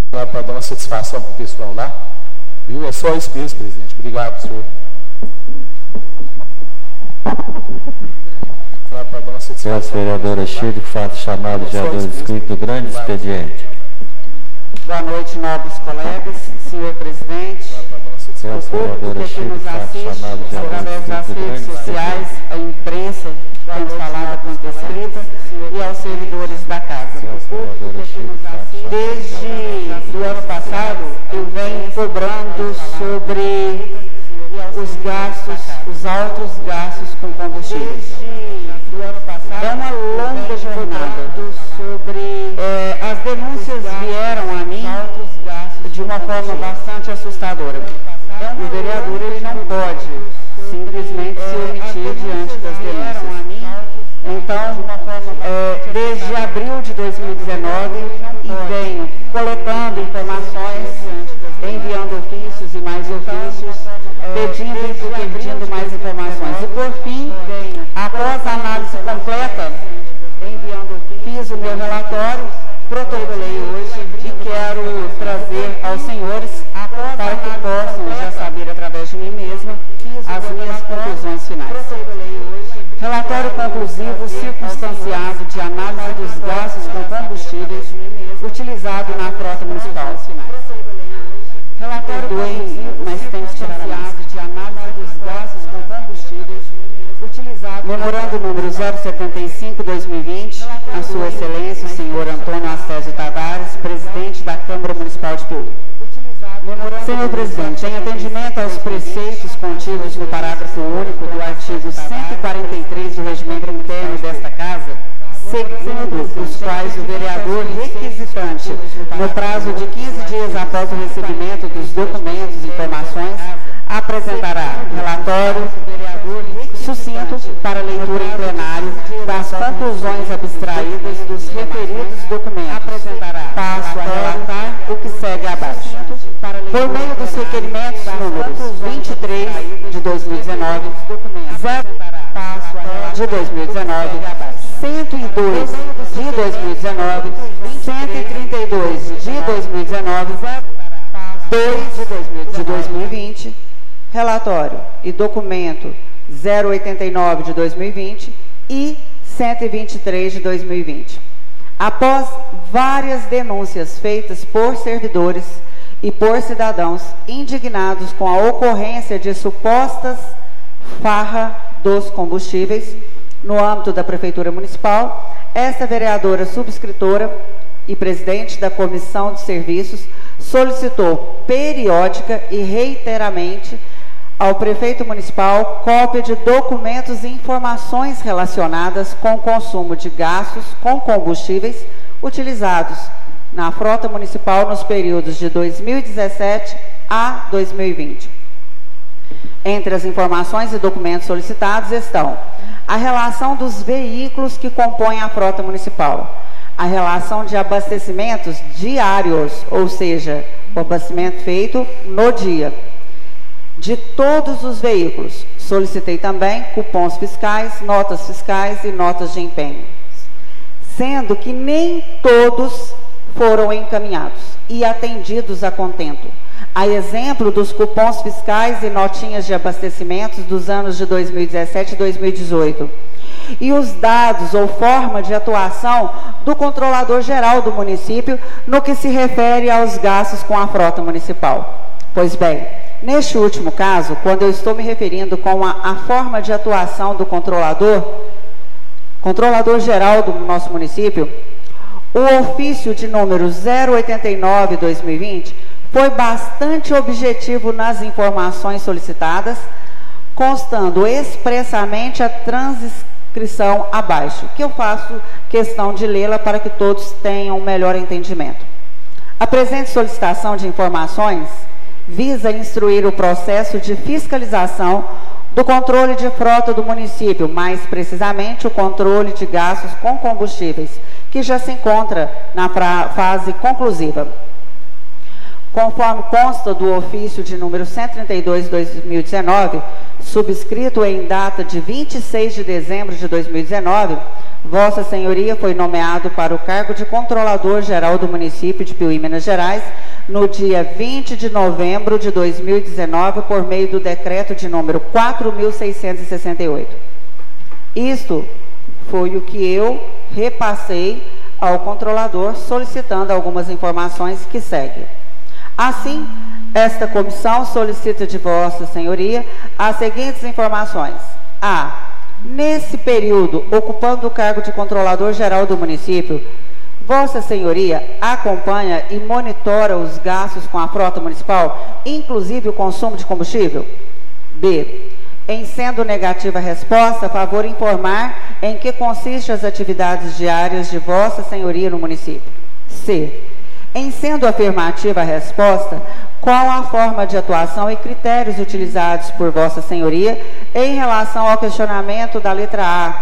Para dar uma satisfação para o pessoal lá. Viu? É só isso mesmo, presidente. Obrigado, senhor. Peço, vereadora Chile, que faça chamado de diretor inscrito do grande expediente. Boa noite, nobres colegas, senhor presidente, o público que aqui nos assiste através das redes sociais, a imprensa, tanto falada quanto escrita, e aos servidores da casa. Desde o ano passado, eu venho cobrando sobre os gastos, os altos gastos com combustíveis. É uma longa jornada. As denúncias vieram a mim de uma forma bastante assustadora. O vereador ele não pode simplesmente se omitir diante das denúncias. Então, desde abril de 2019, venho coletando informações, enviando ofícios e mais ofícios, pedindo mais informações. E por fim, após a análise completa, fiz o meu relatório, protocolei hoje e quero trazer aos senhores para que possam já saber através de mim mesma as minhas conclusões finais. Relatório conclusivo circunstanciado de análise dos gastos com combustíveis utilizado na frota municipal. Relatório conclusivo, mas tem que tirar de análise dos gastos com combustíveis utilizado. Memorando número 075/2020, a Sua Excelência, o senhor Antônio Assédio Tavares, presidente da Câmara Municipal de Piauí. Senhor presidente, em atendimento aos preceitos contidos no parágrafo único do artigo 143 do regimento interno desta Casa, segundo os quais o vereador requisitante, no prazo de 15 dias após o recebimento dos documentos e informações, apresentará relatório sucinto para leitura em plenário das conclusões abstraídas dos referidos documentos. Passo a relatar o que segue abaixo. Por meio dos requerimentos números 23 de 2019, 0 de 2019, 102 de 2019, 132 de 2019, 2 de 2020, relatório e documento 089 de 2020 e 123 de 2020. Após várias denúncias feitas por servidores e por cidadãos indignados com a ocorrência de supostas farra dos combustíveis no âmbito da Prefeitura Municipal, esta vereadora subscritora e presidente da Comissão de Serviços solicitou periódica e reiteradamente ao prefeito municipal cópia de documentos e informações relacionadas com o consumo de gastos com combustíveis utilizados na frota municipal nos períodos de 2017 a 2020. Entre as informações e documentos solicitados estão a relação dos veículos que compõem a frota municipal, a relação de abastecimentos diários, ou seja, o abastecimento feito no dia, de todos os veículos. Solicitei também cupons fiscais, notas fiscais e notas de empenho, sendo que nem todos foram encaminhados e atendidos a contento. A exemplo dos cupons fiscais e notinhas de abastecimentos dos anos de 2017 e 2018. E os dados ou forma de atuação do controlador geral do município no que se refere aos gastos com a frota municipal. Pois bem, neste último caso, quando eu estou me referindo com a forma de atuação do controlador geral do nosso município, o ofício de número 089/2020 foi bastante objetivo nas informações solicitadas, constando expressamente a transcrição abaixo, que eu faço questão de lê-la para que todos tenham um melhor entendimento. A presente solicitação de informações visa instruir o processo de fiscalização do controle de frota do município, mais precisamente o controle de gastos com combustíveis, que já se encontra na fase conclusiva. Conforme consta do ofício de número 132/2019, subscrito em data de 26 de dezembro de 2019, Vossa Senhoria foi nomeado para o cargo de Controlador-Geral do município de Piuí, Minas Gerais, no dia 20 de novembro de 2019, por meio do decreto de número 4.668. Isto foi o que eu repassei ao controlador, solicitando algumas informações que seguem. Assim, esta comissão solicita de Vossa Senhoria as seguintes informações. A. Nesse período, ocupando o cargo de Controlador-Geral do município, Vossa Senhoria acompanha e monitora os gastos com a frota municipal, inclusive o consumo de combustível? B. Em sendo negativa a resposta, favor informar em que consistem as atividades diárias de Vossa Senhoria no município. C. Em sendo afirmativa a resposta, qual a forma de atuação e critérios utilizados por Vossa Senhoria em relação ao questionamento da letra A?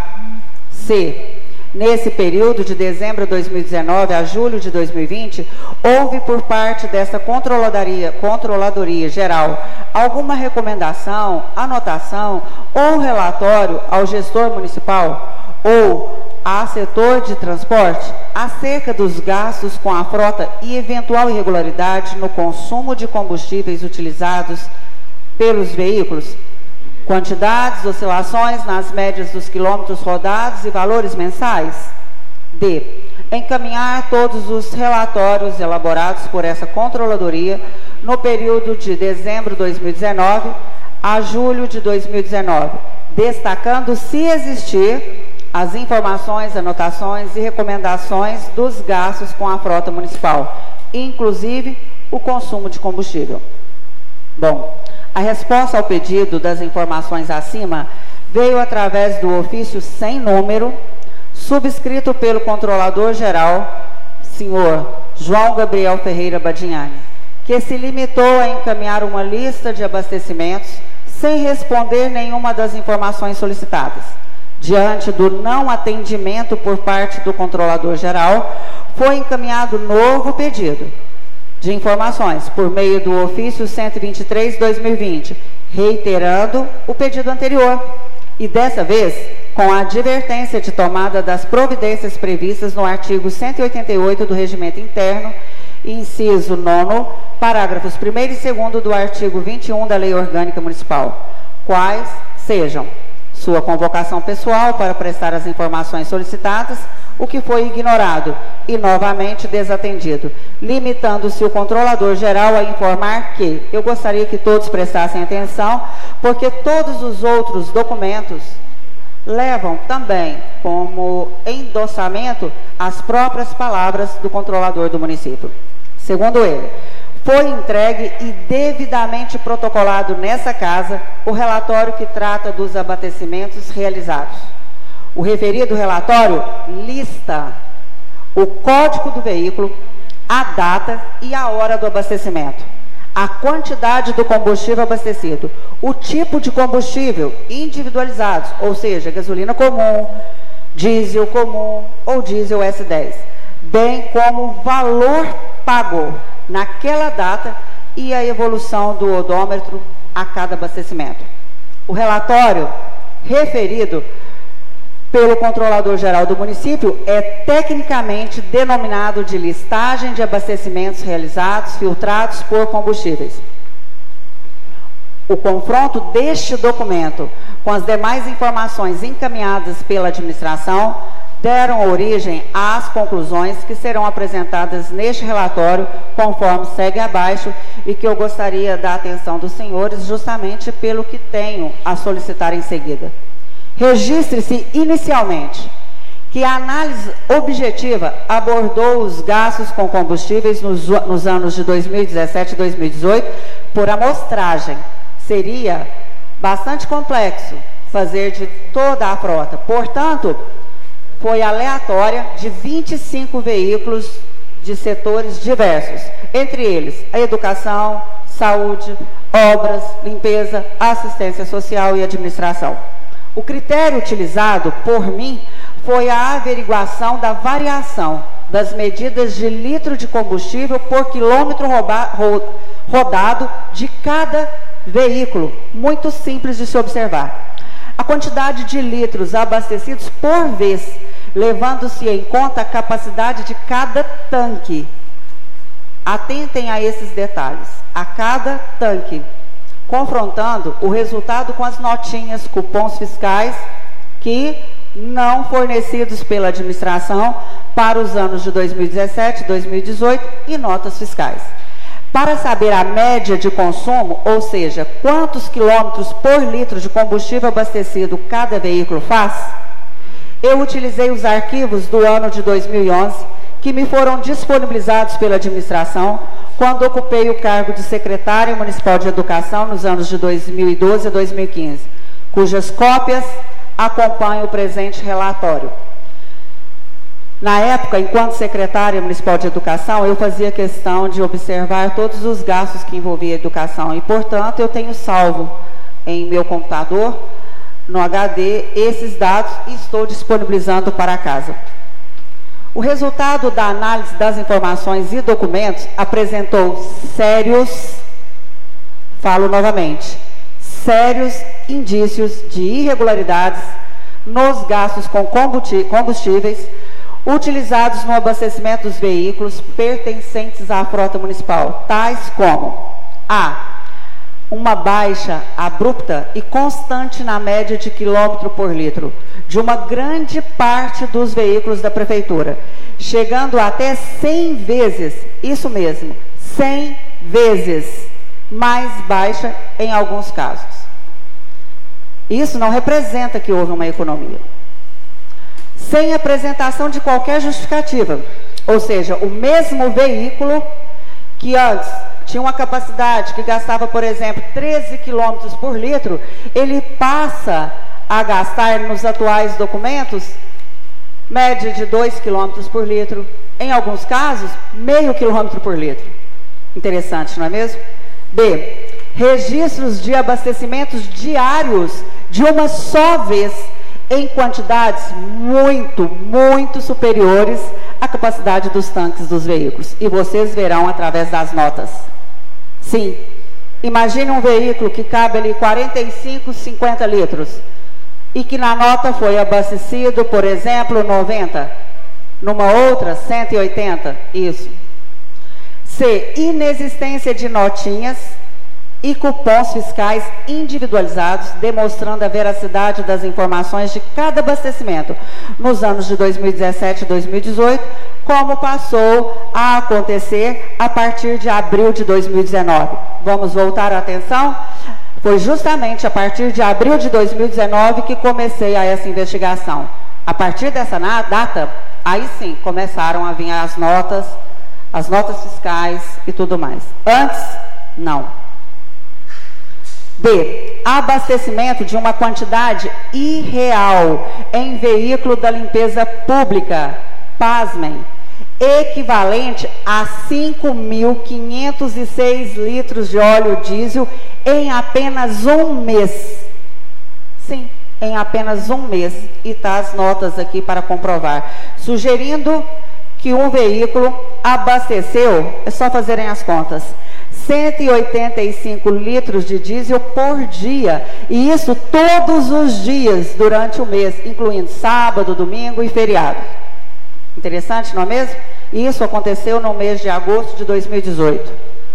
C. Nesse período de dezembro de 2019 a julho de 2020, houve por parte dessa Controladoria Geral alguma recomendação, anotação ou relatório ao gestor municipal ou a setor de transporte acerca dos gastos com a frota e eventual irregularidade no consumo de combustíveis utilizados pelos veículos? Quantidades, oscilações nas médias dos quilômetros rodados e valores mensais? D. Encaminhar todos os relatórios elaborados por essa controladoria no período de dezembro de 2019 a julho de 2019, destacando, se existir, as informações, anotações e recomendações dos gastos com a frota municipal, inclusive o consumo de combustível. Bom, a resposta ao pedido das informações acima veio através do ofício sem número, subscrito pelo Controlador-Geral, senhor João Gabriel Ferreira Badignani, que se limitou a encaminhar uma lista de abastecimentos sem responder nenhuma das informações solicitadas. Diante do não atendimento por parte do Controlador-Geral, foi encaminhado novo pedido de informações por meio do ofício 123/2020, reiterando o pedido anterior, e dessa vez com a advertência de tomada das providências previstas no artigo 188 do Regimento Interno, inciso 9º, parágrafos 1º e 2º do artigo 21 da Lei Orgânica Municipal, quais sejam sua convocação pessoal para prestar as informações solicitadas, o que foi ignorado e novamente desatendido, limitando-se o Controlador-Geral a informar que, eu gostaria que todos prestassem atenção, porque todos os outros documentos levam também como endossamento as próprias palavras do controlador do município. Segundo ele, foi entregue e devidamente protocolado nessa casa o relatório que trata dos abastecimentos realizados. O referido relatório lista o código do veículo, a data e a hora do abastecimento, a quantidade do combustível abastecido, o tipo de combustível individualizados, ou seja, gasolina comum, diesel comum ou diesel S10, bem como o valor pago naquela data e a evolução do odômetro a cada abastecimento. O relatório referido pelo Controlador-Geral do município é tecnicamente denominado de listagem de abastecimentos realizados, filtrados por combustíveis. O confronto deste documento com as demais informações encaminhadas pela administração deram origem às conclusões que serão apresentadas neste relatório, conforme segue abaixo, e que eu gostaria da atenção dos senhores, justamente pelo que tenho a solicitar em seguida. Registre-se inicialmente que a análise objetiva abordou os gastos com combustíveis nos anos de 2017 e 2018 por amostragem. Seria bastante complexo fazer de toda a frota. Portanto, foi aleatória de 25 veículos de setores diversos, entre eles a educação, saúde, obras, limpeza, assistência social e administração. O critério utilizado por mim foi a averiguação da variação das medidas de litro de combustível por quilômetro rodado de cada veículo, muito simples de se observar. A quantidade de litros abastecidos por vez levando-se em conta a capacidade de cada tanque. Atentem a esses detalhes, a cada tanque, confrontando o resultado com as notinhas, cupons fiscais que não fornecidos pela administração para os anos de 2017, 2018 e notas fiscais. Para saber a média de consumo, ou seja, quantos quilômetros por litro de combustível abastecido cada veículo faz, eu utilizei os arquivos do ano de 2011, que me foram disponibilizados pela administração quando ocupei o cargo de secretária municipal de educação nos anos de 2012 a 2015, cujas cópias acompanham o presente relatório. Na época, enquanto secretária municipal de educação, eu fazia questão de observar todos os gastos que envolviam a educação e, portanto, eu tenho salvo em meu computador, no HD, esses dados e estou disponibilizando para a casa. O resultado da análise das informações e documentos apresentou sérios, falo novamente, sérios indícios de irregularidades nos gastos com combustíveis utilizados no abastecimento dos veículos pertencentes à frota municipal, tais como a. Uma baixa abrupta e constante na média de quilômetro por litro de uma grande parte dos veículos da prefeitura, chegando até 100 vezes, isso mesmo, 100 vezes mais baixa em alguns casos. Isso não representa que houve uma economia. Sem apresentação de qualquer justificativa, ou seja, o mesmo veículo que antes tinha uma capacidade que gastava, por exemplo, 13 km por litro, ele passa a gastar, nos atuais documentos, média de 2 km por litro, em alguns casos, meio quilômetro por litro. Interessante, não é mesmo? B. Registros de abastecimentos diários de uma só vez, em quantidades muito superiores à capacidade dos tanques dos veículos. E vocês verão através das notas. Sim, imagine um veículo que cabe ali 45, 50 litros e que na nota foi abastecido, por exemplo, 90, numa outra 180, isso. C, inexistência de notinhas e cupons fiscais individualizados, demonstrando a veracidade das informações de cada abastecimento nos anos de 2017 e 2018, como passou a acontecer a partir de abril de 2019. Vamos voltar a atenção? Foi justamente a partir de abril de 2019 que comecei a essa investigação. A partir dessa data, aí sim, começaram a vir as notas fiscais e tudo mais. Antes, não. B. Abastecimento de uma quantidade irreal em veículo da limpeza pública, pasmem, equivalente a 5.506 litros de óleo diesel em apenas um mês. Sim, em apenas um mês. E está as notas aqui para comprovar. Sugerindo que um veículo abasteceu, é só fazerem as contas, 185 litros de diesel por dia, e isso todos os dias durante o mês, incluindo sábado, domingo e feriado. Interessante, não é mesmo? Isso aconteceu no mês de agosto de 2018.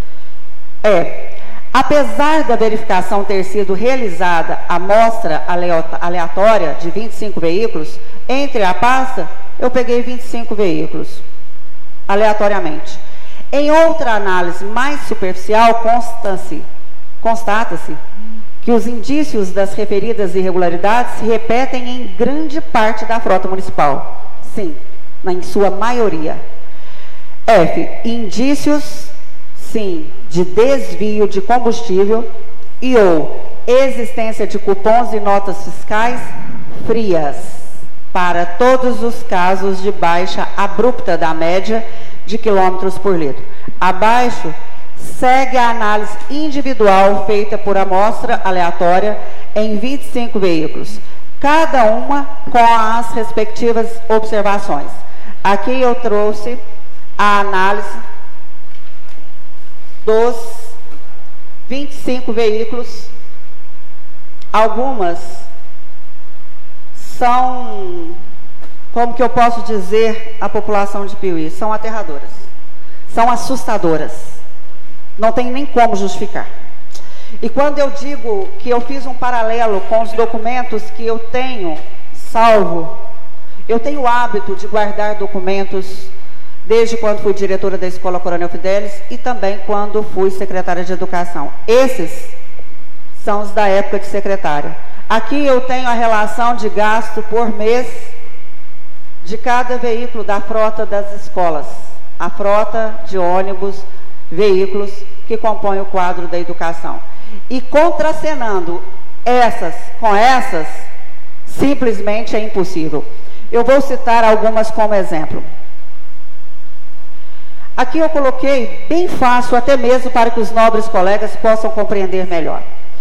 Apesar da verificação ter sido realizada a amostra aleatória de 25 veículos, entre a pasta, eu peguei 25 veículos, aleatoriamente. Em outra análise mais superficial, constata-se que os indícios das referidas irregularidades se repetem em grande parte da frota municipal. Sim, em sua maioria. F. Indícios, sim, de desvio de combustível e ou existência de cupons e notas fiscais frias para todos os casos de baixa abrupta da média de quilômetros por litro. Abaixo, segue a análise individual feita por amostra aleatória em 25 veículos, cada uma com as respectivas observações. Aqui eu trouxe a análise dos 25 veículos. Algumas são como que eu posso dizer à população de Piuí? São aterradoras, são assustadoras, não tem nem como justificar. E quando eu digo que eu fiz um paralelo com os documentos que eu tenho salvo, eu tenho o hábito de guardar documentos desde quando fui diretora da Escola Coronel Fidelis e também quando fui secretária de Educação. Esses são os da época de secretária. Aqui eu tenho a relação de gasto por mês de cada veículo da frota das escolas, a frota de ônibus, veículos que compõem o quadro da educação. E contracenando essas com essas, simplesmente é impossível. Eu vou citar algumas como exemplo. Aqui eu coloquei bem fácil, até mesmo para que os nobres colegas possam compreender melhor.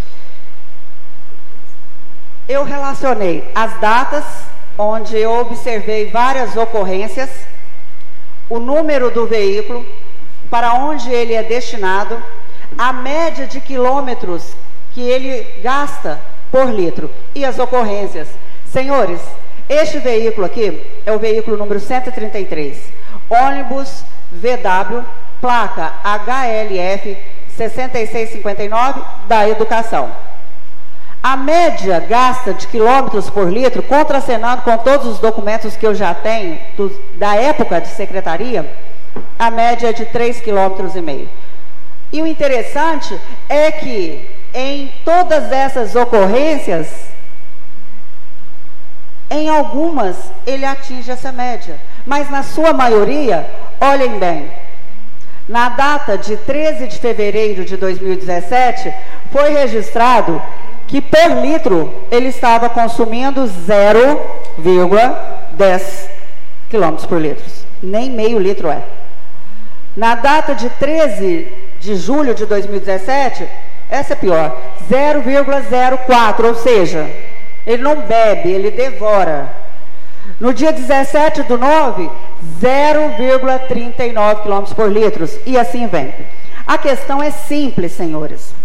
Eu relacionei as datas onde eu observei várias ocorrências, o número do veículo, para onde ele é destinado, a média de quilômetros que ele gasta por litro e as ocorrências. Senhores, este veículo aqui é o veículo número 133, ônibus VW, placa HLF 6659 da Educação. A média gasta de quilômetros por litro, contracenando com todos os documentos que eu já tenho, da época de secretaria, a média é de 3,5 km. E o interessante é que em todas essas ocorrências, em algumas ele atinge essa média, mas na sua maioria, olhem bem, na data de 13 de fevereiro de 2017, foi registrado que por litro ele estava consumindo 0,10 km por litro, nem meio litro é. Na data de 13 de julho de 2017, essa é pior, 0,04, ou seja, ele não bebe, ele devora. No dia 17/9, 0,39 km por litro, e assim vem. A questão é simples, senhores.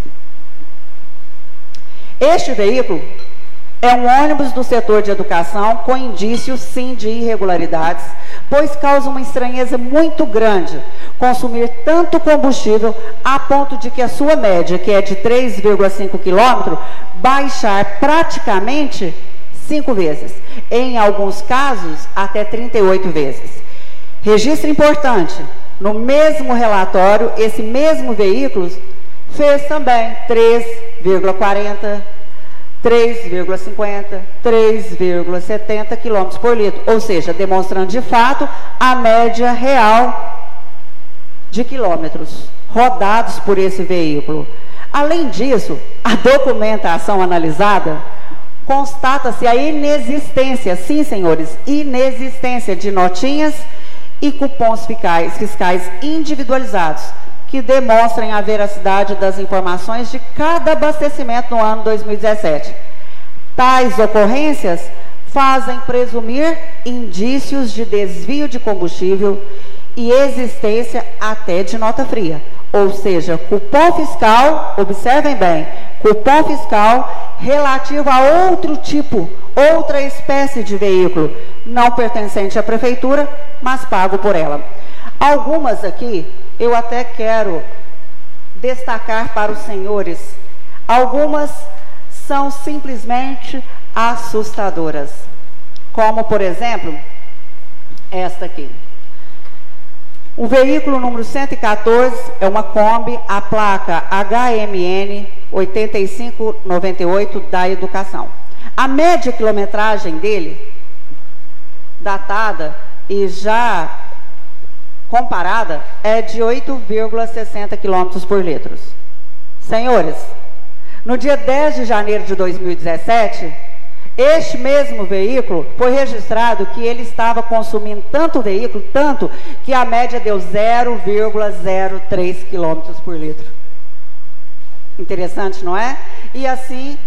Este veículo é um ônibus do setor de educação com indícios, sim, de irregularidades, pois causa uma estranheza muito grande consumir tanto combustível a ponto de que a sua média, que é de 3,5 km, baixar praticamente 5 vezes. Em alguns casos, até 38 vezes. Registro importante, no mesmo relatório, esse mesmo veículo fez também 3,40, 3,50, 3,70 km por litro, ou seja, demonstrando de fato a média real de quilômetros rodados por esse veículo. Além disso, a documentação analisada constata-se a inexistência, sim, senhores, inexistência de notinhas e cupons fiscais individualizados, que demonstrem a veracidade das informações de cada abastecimento no ano 2017. Tais ocorrências fazem presumir indícios de desvio de combustível e existência até de nota fria, ou seja, cupom fiscal, observem bem, cupom fiscal relativo a outro tipo, outra espécie de veículo, não pertencente à prefeitura, mas pago por ela. Algumas aqui eu até quero destacar para os senhores. Algumas são simplesmente assustadoras, como, por exemplo, esta aqui. O veículo número 114 é uma Kombi, a placa HMN 8598 da Educação. A média quilometragem dele, datada e já comparada, é de 8,60 km por litro. Senhores, no dia 10 de janeiro de 2017, este mesmo veículo foi registrado que ele estava consumindo tanto veículo, tanto que a média deu 0,03 km por litro. Interessante, não é? E assim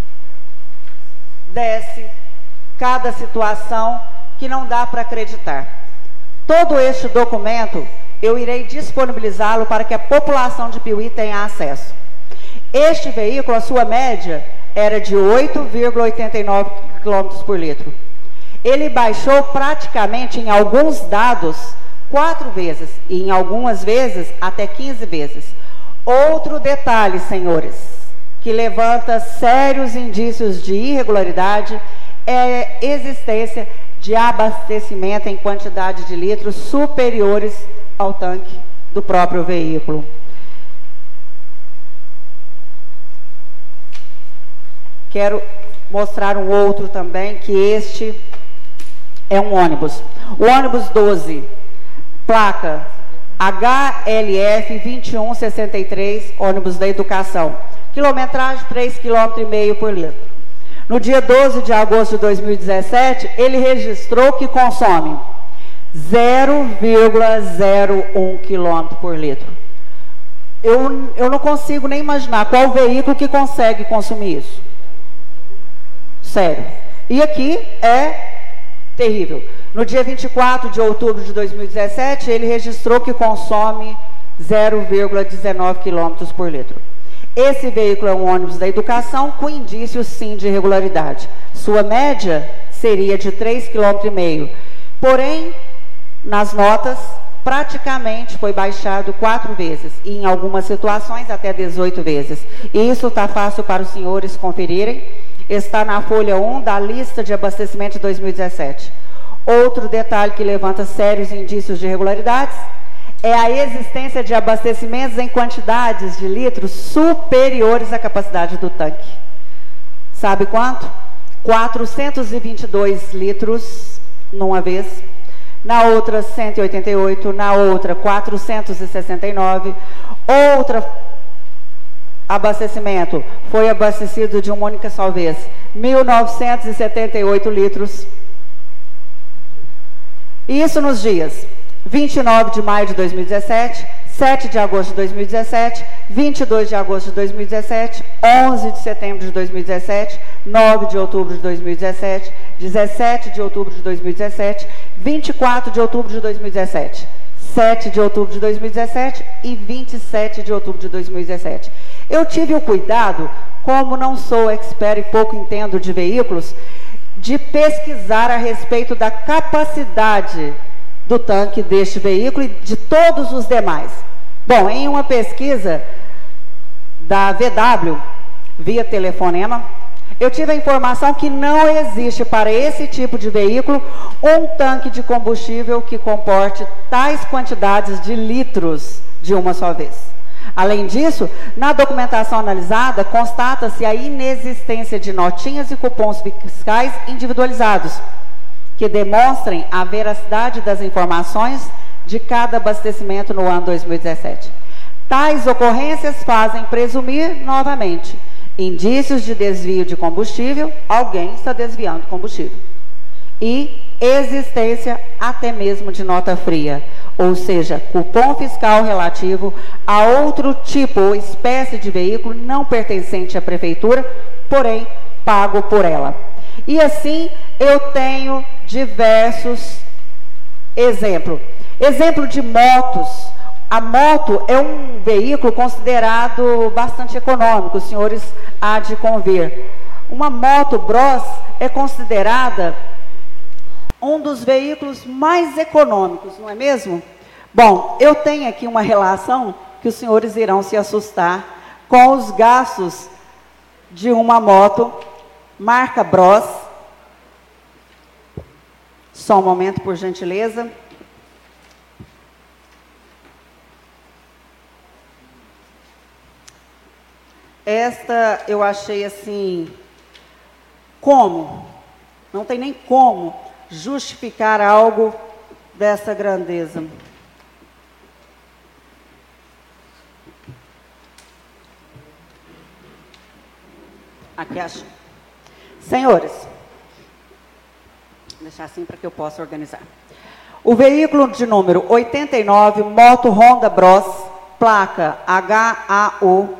desce cada situação que não dá para acreditar. Todo este documento eu irei disponibilizá-lo para que a população de Piuí tenha acesso. Este veículo, a sua média era de 8,89 km por litro. ele baixou praticamente em alguns dados 4 vezes, e em algumas vezes até 15 vezes. Outro detalhe, senhores, que levanta sérios indícios de irregularidade é a existência de abastecimento em quantidade de litros superiores ao tanque do próprio veículo. Quero mostrar um outro também, que este é um ônibus. O ônibus 12, placa HLF 2163, ônibus da educação. Quilometragem 3,5 km por litro. No dia 12 de agosto de 2017, ele registrou que consome 0,01 km por litro. Eu não consigo nem imaginar qual veículo que consegue consumir isso. Sério. E aqui é terrível. No dia 24 de outubro de 2017, ele registrou que consome 0,19 km por litro. Esse veículo é um ônibus da educação com indícios, sim, de irregularidade. Sua média seria de 3,5 km. Porém, nas notas, praticamente foi baixado 4 vezes. E em algumas situações, até 18 vezes. E isso está fácil para os senhores conferirem. Está na folha 1 da lista de abastecimento de 2017. Outro detalhe que levanta sérios indícios de irregularidades é a existência de abastecimentos em quantidades de litros superiores à capacidade do tanque. Sabe quanto? 422 litros numa vez, na outra 188, na outra 469, outra abastecimento foi abastecido de uma única só vez, 1.978 litros. Isso nos dias 29 de maio de 2017, 7 de agosto de 2017, 22 de agosto de 2017, 11 de setembro de 2017, 9 de outubro de 2017, 17 de outubro de 2017, 24 de outubro de 2017, 7 de outubro de 2017 e 27 de outubro de 2017. Eu tive o cuidado, como não sou expert e pouco entendo de veículos, de pesquisar a respeito da capacidade do tanque deste veículo e de todos os demais. Bom, em uma pesquisa da VW, via telefonema, eu tive a informação que não existe para esse tipo de veículo um tanque de combustível que comporte tais quantidades de litros de uma só vez. Além disso, na documentação analisada, constata-se a inexistência de notinhas e cupons fiscais individualizados, que demonstrem a veracidade das informações de cada abastecimento no ano 2017. Tais ocorrências fazem presumir, novamente, indícios de desvio de combustível, alguém está desviando combustível. E existência até mesmo de nota fria, ou seja, cupom fiscal relativo a outro tipo ou espécie de veículo não pertencente à prefeitura, porém pago por ela. E assim eu tenho diversos exemplos. Exemplo de motos. A moto é um veículo considerado bastante econômico, os senhores há de convir. Uma moto Bros é considerada um dos veículos mais econômicos, não é mesmo? Bom, eu tenho aqui uma relação que os senhores irão se assustar com os gastos de uma moto marca Bros. Só um momento, por gentileza. Esta eu achei assim, como? Não tem nem como justificar algo dessa grandeza. Aqui acho. Senhores, vou deixar assim para que eu possa organizar. O veículo de número 89, moto Honda Bros, placa HAU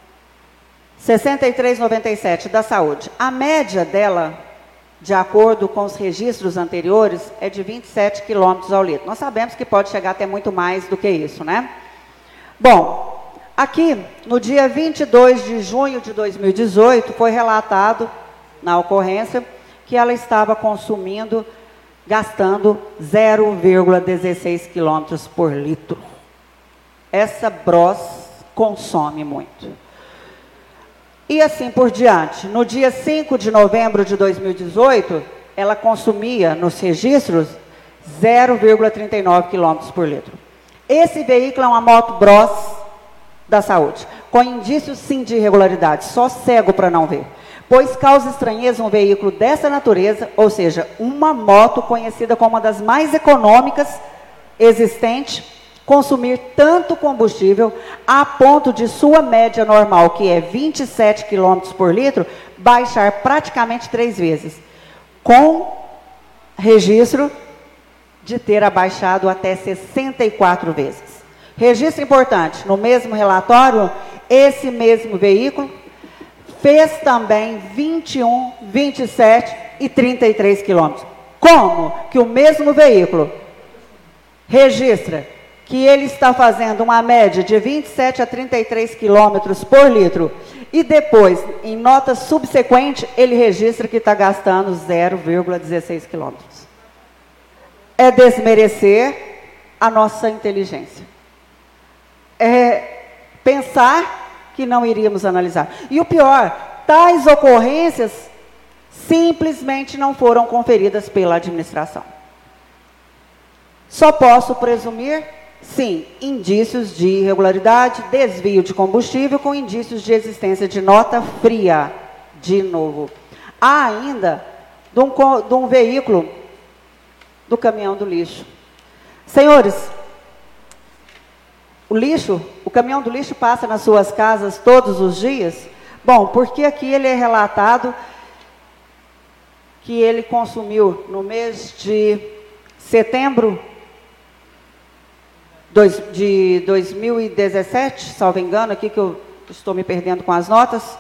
6397 da Saúde. A média dela, de acordo com os registros anteriores, é de 27 km ao litro. Nós sabemos que pode chegar até muito mais do que isso, né? Bom, aqui, no dia 22 de junho de 2018, foi relatado na ocorrência que ela estava consumindo, gastando 0,16 km por litro. Essa Bros consome muito. E assim por diante. No dia 5 de novembro de 2018, ela consumia, nos registros, 0,39 km por litro. Esse veículo é uma moto Bros da saúde, com indícios sim de irregularidade, só cego para não ver. Pois causa estranheza um veículo dessa natureza, ou seja, uma moto conhecida como uma das mais econômicas existente, consumir tanto combustível a ponto de sua média normal, que é 27 km por litro, baixar praticamente 3 vezes, com registro de ter abaixado até 64 vezes. Registro importante, no mesmo relatório, esse mesmo veículo fez também 21, 27 e 33 quilômetros. Como que o mesmo veículo registra que ele está fazendo uma média de 27 a 33 quilômetros por litro e depois, em nota subsequente, ele registra que está gastando 0,16 quilômetros? É desmerecer a nossa inteligência. É pensar que não iríamos analisar. E o pior, tais ocorrências simplesmente não foram conferidas pela administração. Só posso presumir, sim, indícios de irregularidade, desvio de combustível com indícios de existência de nota fria, de novo. Há ainda de um veículo do caminhão do lixo. Senhores, o caminhão do lixo passa nas suas casas todos os dias? Bom, porque aqui ele é relatado que ele consumiu no mês de setembro de 2017, salvo engano, aqui que eu estou me perdendo com as notas,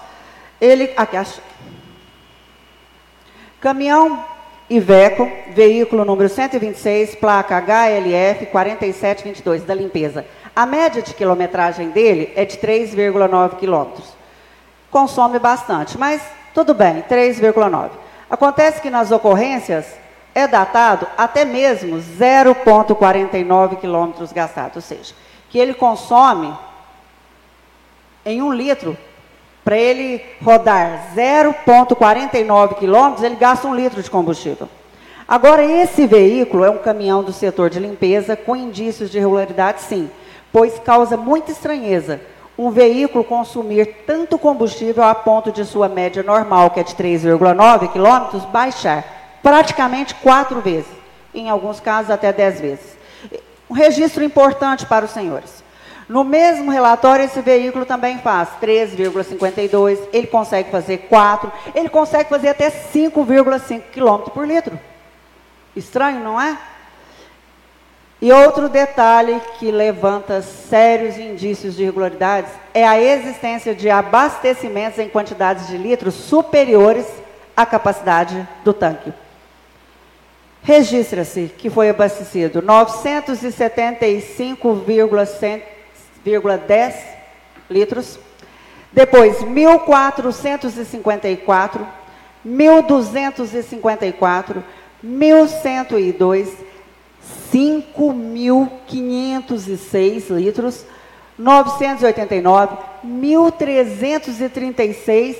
caminhão Iveco, veículo número 126, placa HLF 4722, da limpeza. A média de quilometragem dele é de 3,9 quilômetros. Consome bastante, mas tudo bem, 3,9. Acontece que nas ocorrências é datado até mesmo 0,49 quilômetros gastados, ou seja, que ele consome em 1 litro, para ele rodar 0,49 quilômetros, ele gasta 1 litro de combustível. Agora, esse veículo é um caminhão do setor de limpeza com indícios de irregularidade, sim, pois causa muita estranheza um veículo consumir tanto combustível a ponto de sua média normal, que é de 3,9 quilômetros, baixar praticamente 4 vezes, em alguns casos até 10 vezes. Um registro importante para os senhores. No mesmo relatório, esse veículo também faz 3,52, ele consegue fazer 4, ele consegue fazer até 5,5 km por litro. Estranho, não é? E outro detalhe que levanta sérios indícios de irregularidades é a existência de abastecimentos em quantidades de litros superiores à capacidade do tanque. Registra-se que foi abastecido 975,10 litros, depois 1.454, 1.254, 1.102, 5.506 litros, 989, 1.336,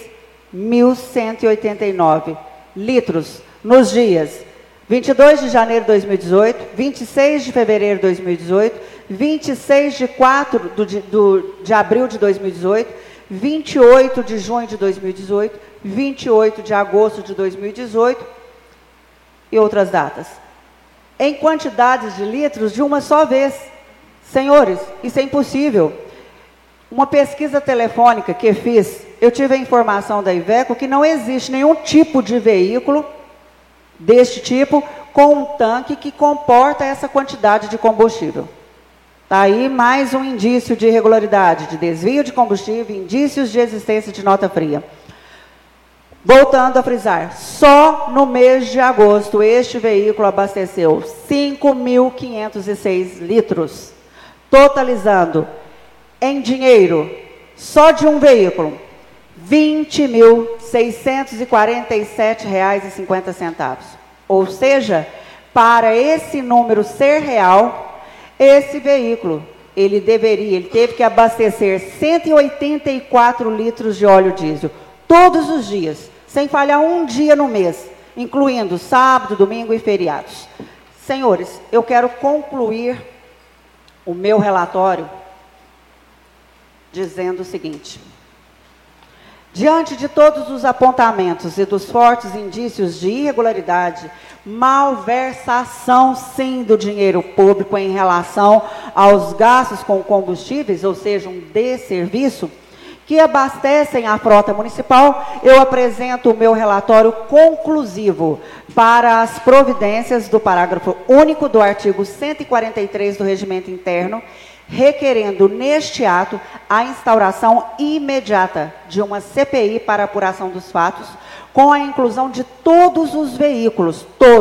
1.189 litros nos dias 22 de janeiro de 2018, 26 de fevereiro de 2018, 26 de abril de 2018, 28 de junho de 2018, 28 de agosto de 2018 e outras datas. Em quantidades de litros de uma só vez. Senhores, isso é impossível. Uma pesquisa telefônica que fiz, eu tive a informação da Iveco que não existe nenhum tipo de veículo deste tipo com um tanque que comporta essa quantidade de combustível. Está aí mais um indício de irregularidade, de desvio de combustível, indícios de existência de nota fria. Voltando a frisar, só no mês de agosto este veículo abasteceu 5.506 litros, totalizando em dinheiro, só de um veículo, R$ 20.647,50. Ou seja, para esse número ser real, esse veículo, ele teve que abastecer 184 litros de óleo diesel, todos os dias, sem falhar um dia no mês, incluindo sábado, domingo e feriados. Senhores, eu quero concluir o meu relatório dizendo o seguinte: diante de todos os apontamentos e dos fortes indícios de irregularidade, malversação, sim, do dinheiro público em relação aos gastos com combustíveis, ou seja, um desserviço, que abastecem a frota municipal, eu apresento o meu relatório conclusivo para as providências do parágrafo único do artigo 143 do Regimento Interno, requerendo neste ato a instauração imediata de uma CPI para apuração dos fatos, com a inclusão de todos os veículos,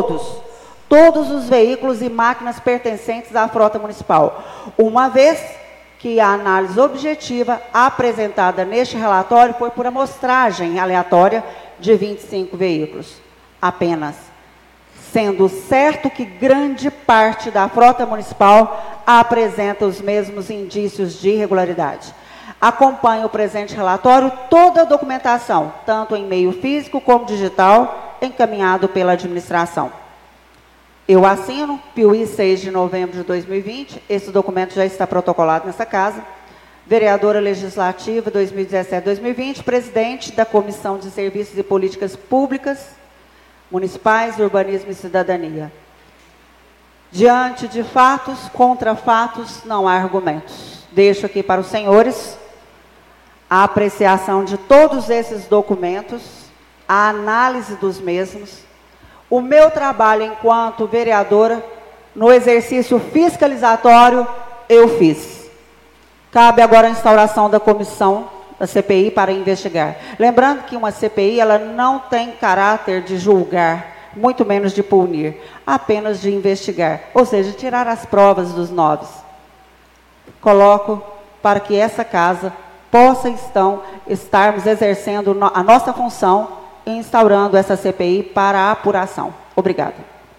todos os veículos e máquinas pertencentes à frota municipal, uma vez que a análise objetiva apresentada neste relatório foi por amostragem aleatória de 25 veículos, apenas, sendo certo que grande parte da frota municipal apresenta os mesmos indícios de irregularidade. Acompanhe o presente relatório toda a documentação, tanto em meio físico como digital, encaminhado pela administração. Eu assino, Piuí, 6 de novembro de 2020, esse documento já está protocolado nessa casa. Vereadora Legislativa 2017-2020, presidente da Comissão de Serviços e Políticas Públicas Municipais, Urbanismo e Cidadania. Diante de fatos, contra fatos, não há argumentos. Deixo aqui para os senhores a apreciação de todos esses documentos, a análise dos mesmos, o meu trabalho enquanto vereadora, no exercício fiscalizatório, eu fiz. Cabe agora a instauração da comissão, da CPI, para investigar. Lembrando que uma CPI, ela não tem caráter de julgar, muito menos de punir, apenas de investigar, ou seja, tirar as provas dos noves. Coloco para que essa casa possa estarmos exercendo a nossa função, instaurando essa CPI para a apuração. Obrigada.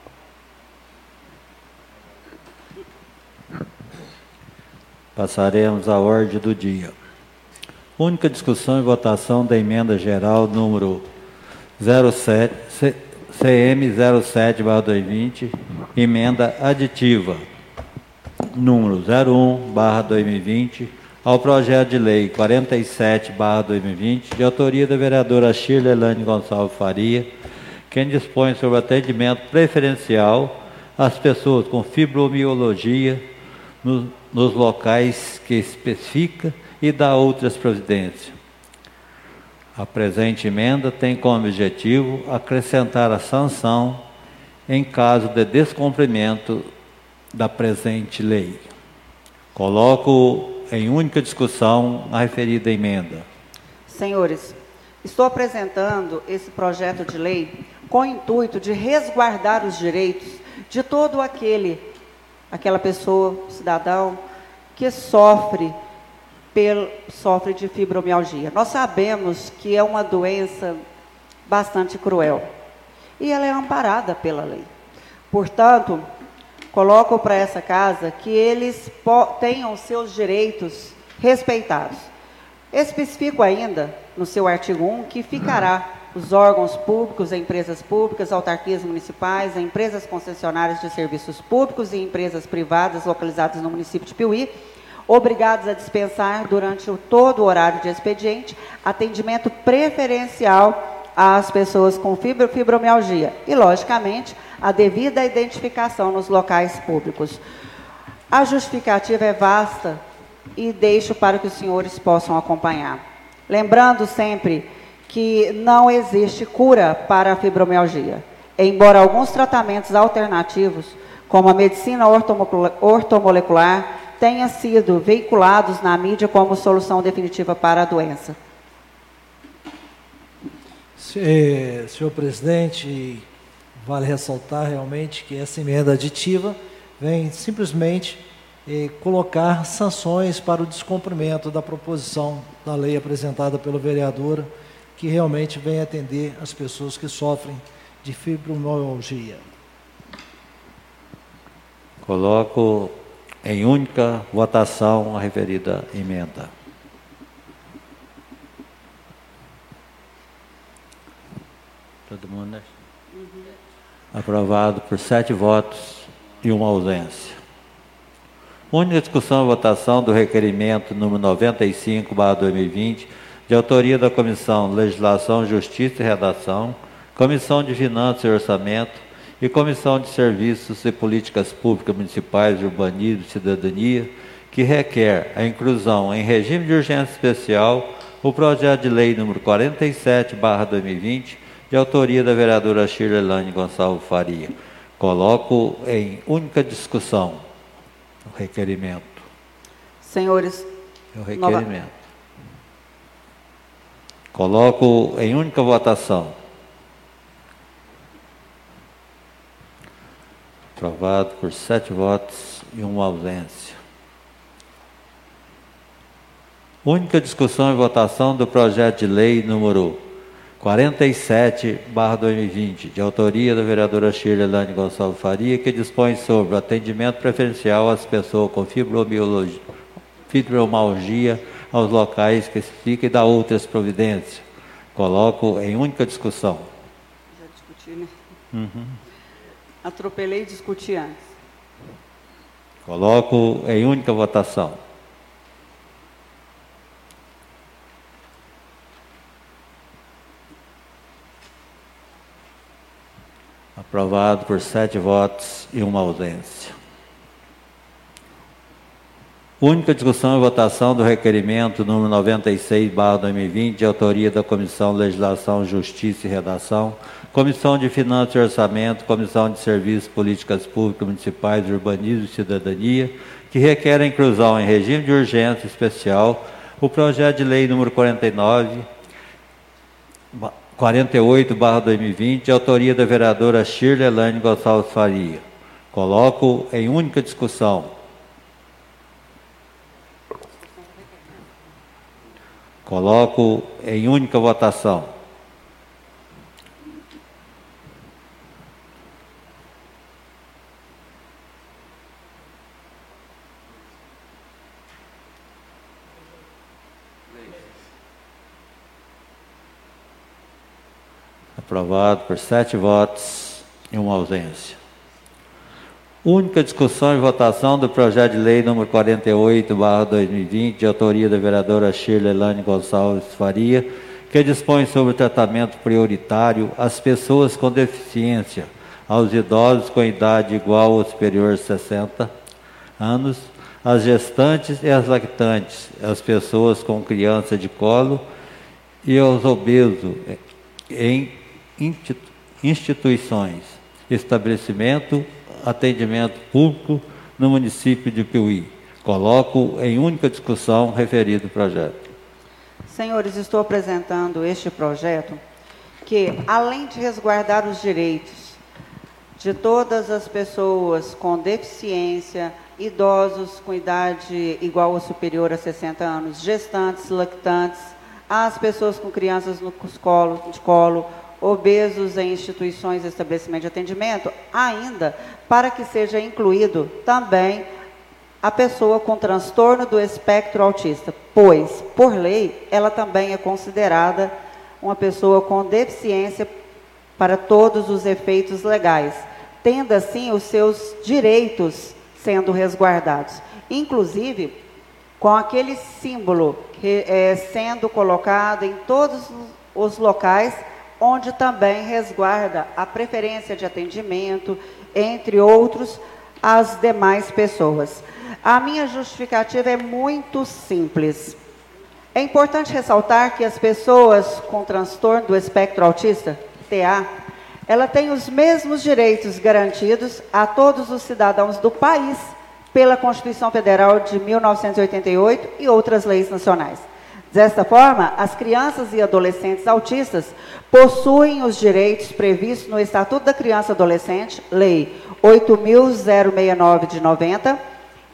Passaremos à ordem do dia. Única discussão e votação da emenda geral número 07, CM 07/2020, emenda aditiva número 01/2020, ao projeto de lei 47/2020, de autoria da vereadora Shirley Elane Gonçalves Faria, quem dispõe sobre atendimento preferencial às pessoas com fibromialgia nos locais que especifica e dá outras providências. A presente emenda tem como objetivo acrescentar a sanção em caso de descumprimento da presente lei. Coloco em única discussão a referida emenda. Senhores, estou apresentando esse projeto de lei com o intuito de resguardar os direitos de todo aquela pessoa, cidadão, que sofre de fibromialgia. Nós sabemos que é uma doença bastante cruel e ela é amparada pela lei. Portanto, coloco para essa casa que eles tenham seus direitos respeitados. Especifico ainda, no seu artigo 1, que ficará os órgãos públicos, empresas públicas, autarquias municipais, empresas concessionárias de serviços públicos e empresas privadas localizadas no município de Piuí, obrigados a dispensar durante todo o horário de expediente atendimento preferencial às pessoas com fibromialgia e, logicamente, a devida identificação nos locais públicos. A justificativa é vasta e deixo para que os senhores possam acompanhar. Lembrando sempre que não existe cura para a fibromialgia, embora alguns tratamentos alternativos, como a medicina ortomolecular, tenham sido veiculados na mídia como solução definitiva para a doença. Senhor presidente, vale ressaltar realmente que essa emenda aditiva vem simplesmente colocar sanções para o descumprimento da proposição da lei apresentada pela vereadora, que realmente vem atender as pessoas que sofrem de fibromialgia. Coloco em única votação a referida emenda. Todo mundo, né? Aprovado por 7 votos e 1 ausência. Única discussão e votação do requerimento número 95/2020, de autoria da Comissão Legislação, Justiça e Redação, Comissão de Finanças e Orçamento e Comissão de Serviços e Políticas Públicas Municipais, Urbanismo e Cidadania, que requer a inclusão em regime de urgência especial o projeto de lei número 47/2020, de autoria da vereadora Shirley Elaine Gonçalves Faria. Coloco em única discussão o requerimento. Senhores, O requerimento. Coloco em única votação. Aprovado por 7 votos e 1 ausência. Única discussão e votação do projeto de lei número 47/2020, de autoria da vereadora Shirley Elaine Gonçalves Faria, que dispõe sobre o atendimento preferencial às pessoas com fibromialgia aos locais que se fica e dá outras providências. Coloco em única discussão. Já discuti, né? Atropelei e discuti antes. Coloco em única votação. Aprovado por 7 votos e 1 ausência. Única discussão e votação do requerimento número 96/2020, de autoria da Comissão Legislação, Justiça e Redação, Comissão de Finanças e Orçamento, Comissão de Serviços, Políticas Públicas Municipais, Urbanismo e Cidadania, que requer a inclusão em regime de urgência especial o projeto de lei número 48/2020, de autoria da vereadora Shirley Elaine Gonçalves Faria. Coloco em única discussão. Coloco em única votação. Aprovado por 7 votos e 1 ausência. Única discussão e votação do projeto de lei número 48/2020, de autoria da vereadora Shirley Elaine Gonçalves Faria, que dispõe sobre o tratamento prioritário às pessoas com deficiência, aos idosos com idade igual ou superior a 60 anos, às gestantes e às lactantes, às pessoas com criança de colo e aos obesos em instituições, estabelecimento, atendimento público no município de Piuí. Coloco em única discussão referido projeto. Senhores, estou apresentando este projeto que, além de resguardar os direitos de todas as pessoas com deficiência, idosos com idade igual ou superior a 60 anos, gestantes, lactantes, as pessoas com crianças no colo, obesos em instituições e estabelecimentos de atendimento, ainda para que seja incluído também a pessoa com transtorno do espectro autista, pois, por lei, ela também é considerada uma pessoa com deficiência para todos os efeitos legais, tendo assim os seus direitos sendo resguardados, inclusive com aquele símbolo que sendo colocado em todos os locais onde também resguarda a preferência de atendimento, entre outros, as demais pessoas. A minha justificativa é muito simples. É importante ressaltar que as pessoas com transtorno do espectro autista, TA, ela tem os mesmos direitos garantidos a todos os cidadãos do país pela Constituição Federal de 1988 e outras leis nacionais. Desta forma, as crianças e adolescentes autistas possuem os direitos previstos no Estatuto da Criança e Adolescente, Lei 8.069 de 90,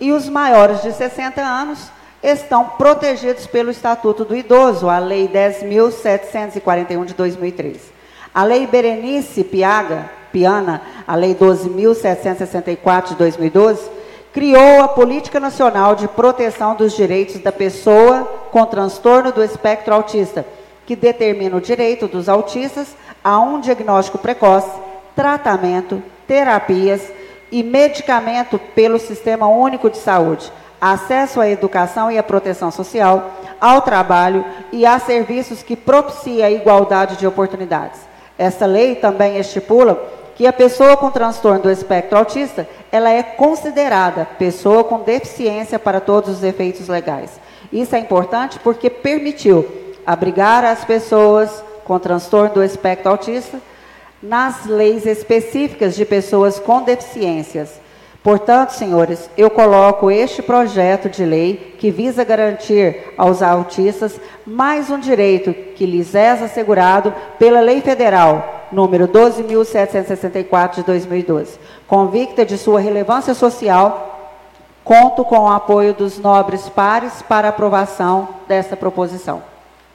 E os maiores de 60 anos estão protegidos pelo Estatuto do Idoso, a Lei 10.741 de 2003. A Lei Berenice Piana, a Lei 12.764 de 2012, criou a Política Nacional de Proteção dos Direitos da Pessoa com Transtorno do Espectro Autista, que determina o direito dos autistas a um diagnóstico precoce, tratamento, terapias e medicamento pelo Sistema Único de Saúde, acesso à educação e à proteção social, ao trabalho e a serviços que propiciem a igualdade de oportunidades. Essa lei também estipula que a pessoa com transtorno do espectro autista, ela é considerada pessoa com deficiência para todos os efeitos legais. Isso é importante porque permitiu abrigar as pessoas com transtorno do espectro autista nas leis específicas de pessoas com deficiências. Portanto, senhores, eu coloco este projeto de lei que visa garantir aos autistas mais um direito que lhes é assegurado pela Lei Federal número 12.764 de 2012. Convicta de sua relevância social, conto com o apoio dos nobres pares para aprovação desta proposição.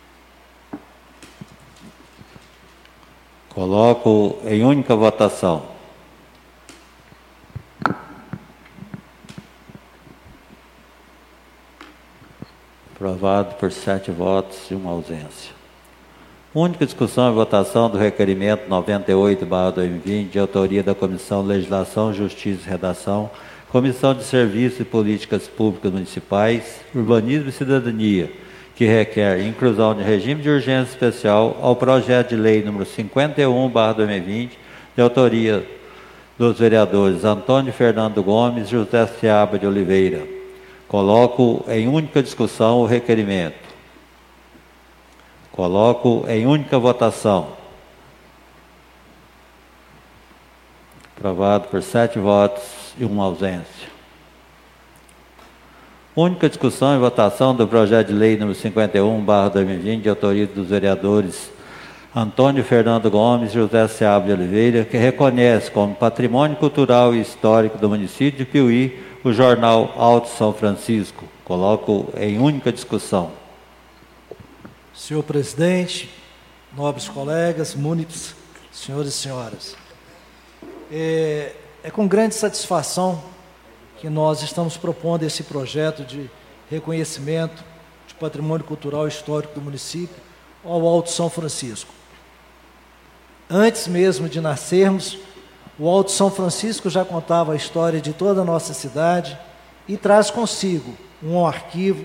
Coloco em única votação. Aprovado por 7 votos e 1 ausência. Única discussão e votação do requerimento 98/2020, de autoria da Comissão Legislação, Justiça e Redação, Comissão de Serviços e Políticas Públicas Municipais, Urbanismo e Cidadania, que requer inclusão de regime de urgência especial ao projeto de lei número 51/2020, de autoria dos vereadores Antônio Fernando Gomes e José Seaba de Oliveira. Coloco em única discussão o requerimento. Coloco em única votação. Aprovado por 7 votos e 1 ausência. Única discussão e votação do projeto de lei número 51/2020, de autoria dos vereadores Antônio Fernando Gomes e José Seaba de Oliveira, que reconhece como patrimônio cultural e histórico do município de Piuí o jornal Alto São Francisco. Coloco em única discussão. Senhor presidente, nobres colegas, múnipes, senhores e senhoras, é com grande satisfação que nós estamos propondo esse projeto de reconhecimento de patrimônio cultural e histórico do município ao Alto São Francisco. Antes mesmo de nascermos, o Alto São Francisco já contava a história de toda a nossa cidade e traz consigo um arquivo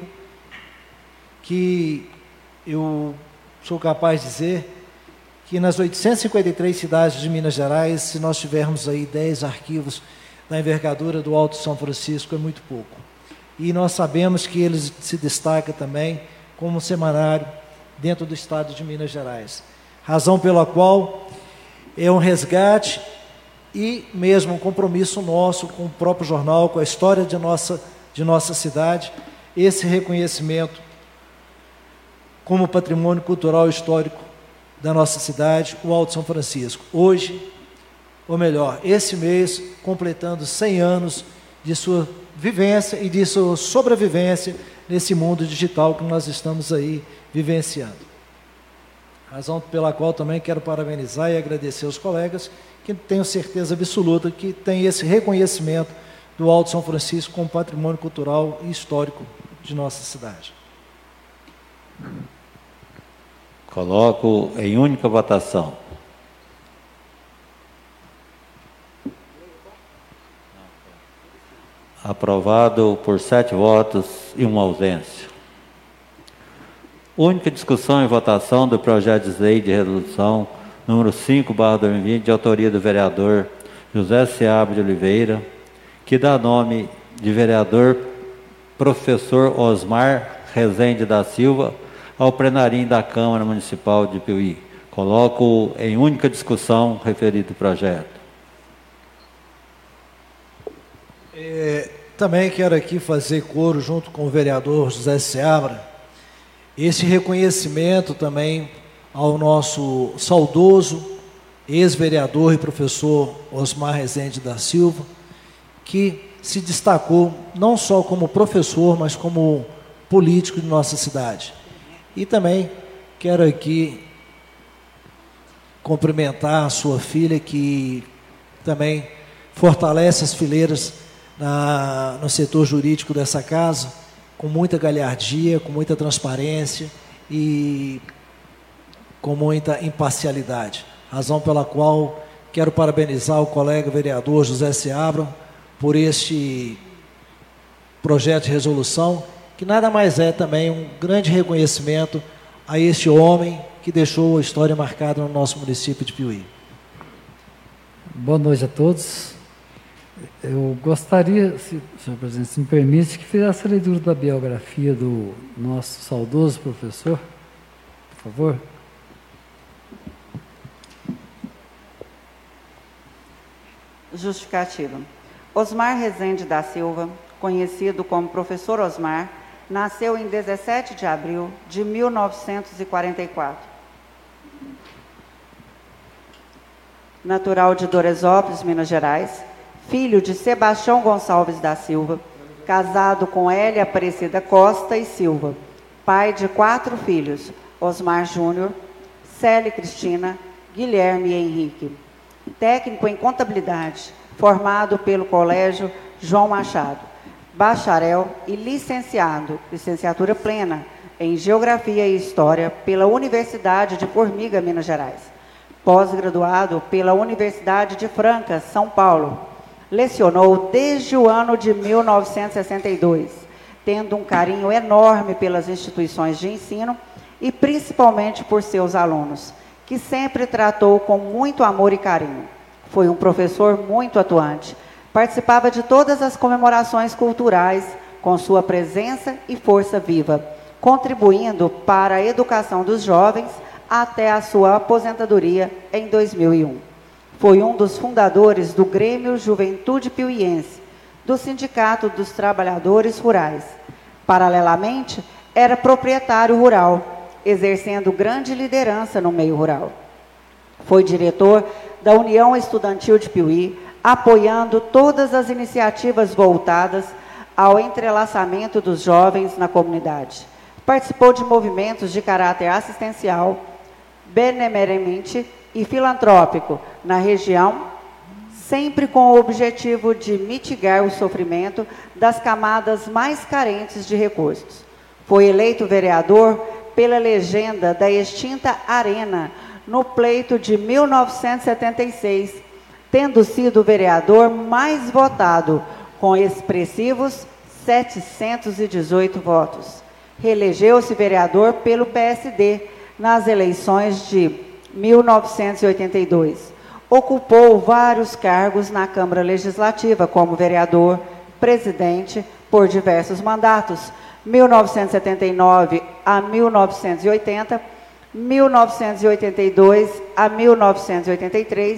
que eu sou capaz de dizer que nas 853 cidades de Minas Gerais, se nós tivermos aí 10 arquivos da envergadura do Alto São Francisco, é muito pouco. E nós sabemos que ele se destaca também como um semanário dentro do estado de Minas Gerais. Razão pela qual é um resgate e mesmo um compromisso nosso com o próprio jornal, com a história de nossa cidade, esse reconhecimento como patrimônio cultural e histórico da nossa cidade, o Alto São Francisco. Hoje, ou melhor, esse mês, completando 100 anos de sua vivência e de sua sobrevivência nesse mundo digital que nós estamos aí vivenciando. Razão pela qual também quero parabenizar e agradecer aos colegas, que tenho certeza absoluta que tem esse reconhecimento do Alto São Francisco como patrimônio cultural e histórico de nossa cidade. Coloco em única votação. Aprovado por 7 votos e 1 ausência. Única discussão e votação do projeto de lei de resolução número 5/2020, de autoria do vereador José Seaba de Oliveira, que dá nome de vereador professor Osmar Rezende da Silva ao plenarinho da Câmara Municipal de Piuí. Coloco em única discussão o referido projeto. Também quero aqui fazer coro junto com o vereador José Seabra, esse reconhecimento também ao nosso saudoso ex-vereador e professor Osmar Rezende da Silva, que se destacou não só como professor, mas como político de nossa cidade. E também quero aqui cumprimentar a sua filha, que também fortalece as fileiras no setor jurídico dessa casa, com muita galhardia, com muita transparência e com muita imparcialidade. Razão pela qual quero parabenizar o colega vereador José Seabra por este projeto de resolução, que nada mais é também um grande reconhecimento a este homem que deixou a história marcada no nosso município de Piuí. Boa noite a todos. Eu gostaria, senhor presidente, se me permite, que fizesse a leitura da biografia do nosso saudoso professor, por favor. Justificativa. Osmar Rezende da Silva, conhecido como Professor Osmar, nasceu em 17 de abril de 1944. Natural de Doresópolis, Minas Gerais, filho de Sebastião Gonçalves da Silva, casado com Hélia Aparecida Costa e Silva, pai de 4 filhos, Osmar Júnior, Célia Cristina, Guilherme e Henrique. Técnico em contabilidade, formado pelo Colégio João Machado, bacharel e licenciado, licenciatura plena, em Geografia e História pela Universidade de Formiga, Minas Gerais. Pós-graduado pela Universidade de Franca, São Paulo. Lecionou desde o ano de 1962, tendo um carinho enorme pelas instituições de ensino e principalmente por seus alunos, que sempre tratou com muito amor e carinho. Foi um professor muito atuante. Participava de todas as comemorações culturais com sua presença e força viva, contribuindo para a educação dos jovens até a sua aposentadoria em 2001. Foi um dos fundadores do Grêmio Juventude Piuiense, do Sindicato dos Trabalhadores Rurais. Paralelamente, era proprietário rural, exercendo grande liderança no meio rural. Foi diretor da União Estudantil de Piuí, apoiando todas as iniciativas voltadas ao entrelaçamento dos jovens na comunidade. Participou de movimentos de caráter assistencial, benemerente e filantrópico na região, sempre com o objetivo de mitigar o sofrimento das camadas mais carentes de recursos. Foi eleito vereador pela legenda da extinta Arena, no pleito de 1976, tendo sido o vereador mais votado, com expressivos 718 votos. Reelegeu-se vereador pelo PSD nas eleições de 1982. Ocupou vários cargos na Câmara Legislativa, como vereador, presidente, por diversos mandatos, 1979 a 1980, 1982 a 1983,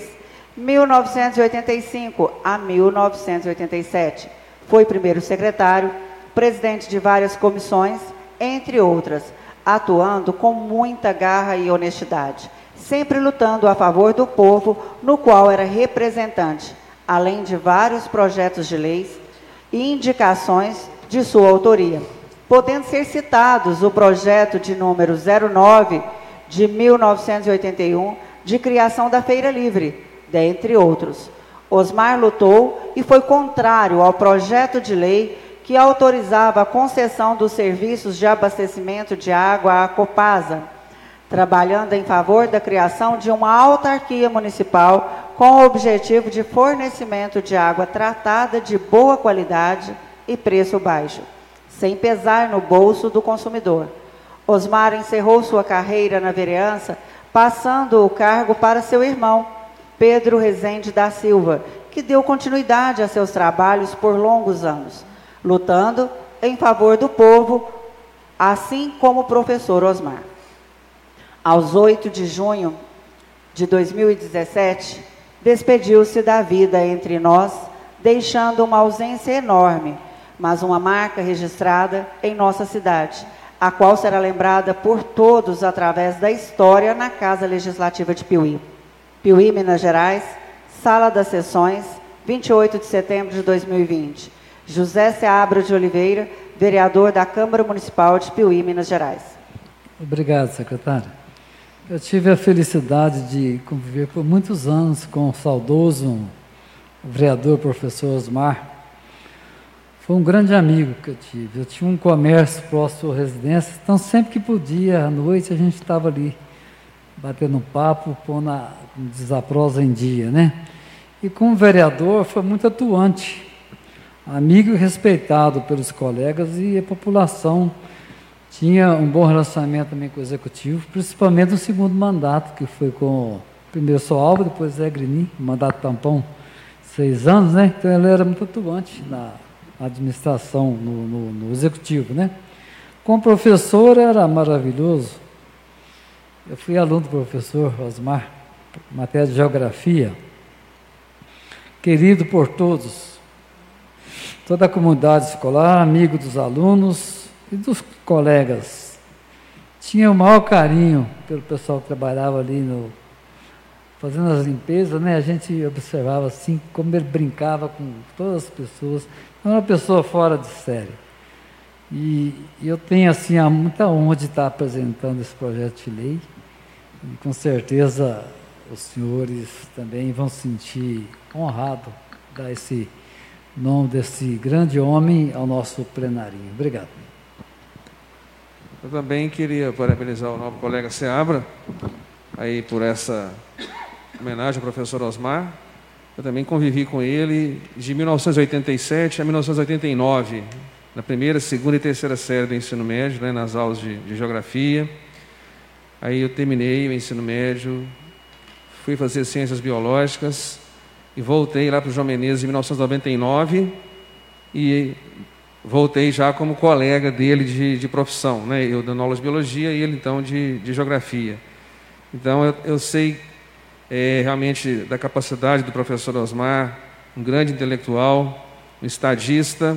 1985 a 1987. Foi primeiro secretário, presidente de várias comissões, entre outras, atuando com muita garra e honestidade, sempre lutando a favor do povo, no qual era representante, além de vários projetos de leis e indicações de sua autoria, podendo ser citados o projeto de número 09 de 1981, de criação da Feira Livre, dentre outros. Osmar lutou e foi contrário ao projeto de lei que autorizava a concessão dos serviços de abastecimento de água à Copasa, trabalhando em favor da criação de uma autarquia municipal com o objetivo de fornecimento de água tratada de boa qualidade e preço baixo, sem pesar no bolso do consumidor. Osmar encerrou sua carreira na vereança, passando o cargo para seu irmão, Pedro Rezende da Silva, que deu continuidade a seus trabalhos por longos anos, lutando em favor do povo, assim como o professor Osmar. Aos 8 de junho de 2017, despediu-se da vida entre nós, deixando uma ausência enorme, mas uma marca registrada em nossa cidade, a qual será lembrada por todos através da história na Casa Legislativa de Piuí. Piuí, Minas Gerais, Sala das Sessões, 28 de setembro de 2020. José Seabra de Oliveira, vereador da Câmara Municipal de Piuí, Minas Gerais. Obrigado, secretário. Eu tive a felicidade de conviver por muitos anos com o saudoso vereador professor Osmar. Foi um grande amigo que eu tive. Eu tinha um comércio próximo à residência, então sempre que podia, à noite, a gente estava ali, batendo um papo, pondo a desaprosa em dia, né? E como vereador, foi muito atuante, amigo e respeitado pelos colegas e a população. Tinha um bom relacionamento também com o executivo, principalmente no segundo mandato, que foi com primeiro São Alba, depois Zé Grini, mandato tampão, 6 anos, né? Então ele era muito atuante na administração, no executivo, né? Com o professor era maravilhoso. Eu fui aluno do professor Osmar, matéria de geografia, querido por todos, toda a comunidade escolar, amigo dos alunos e dos colegas. Tinha o maior carinho pelo pessoal que trabalhava ali fazendo as limpezas, né? A gente observava assim como ele brincava com todas as pessoas. Era uma pessoa fora de série. E eu tenho assim muita honra de estar apresentando esse projeto de lei. E com certeza os senhores também vão se sentir honrados de dar esse nome desse grande homem ao nosso plenarinho. Obrigado. Eu também queria parabenizar o novo colega Seabra aí por essa homenagem ao professor Osmar. Eu também convivi com ele de 1987 a 1989, na primeira, segunda e terceira série do ensino médio, né, nas aulas de geografia. Aí eu terminei o ensino médio, fui fazer ciências biológicas e voltei lá para o João Menezes em 1999 e voltei já como colega dele de profissão, né? Eu dando aulas de biologia e ele então de geografia. Então eu sei realmente da capacidade do professor Osmar, um grande intelectual, um estadista,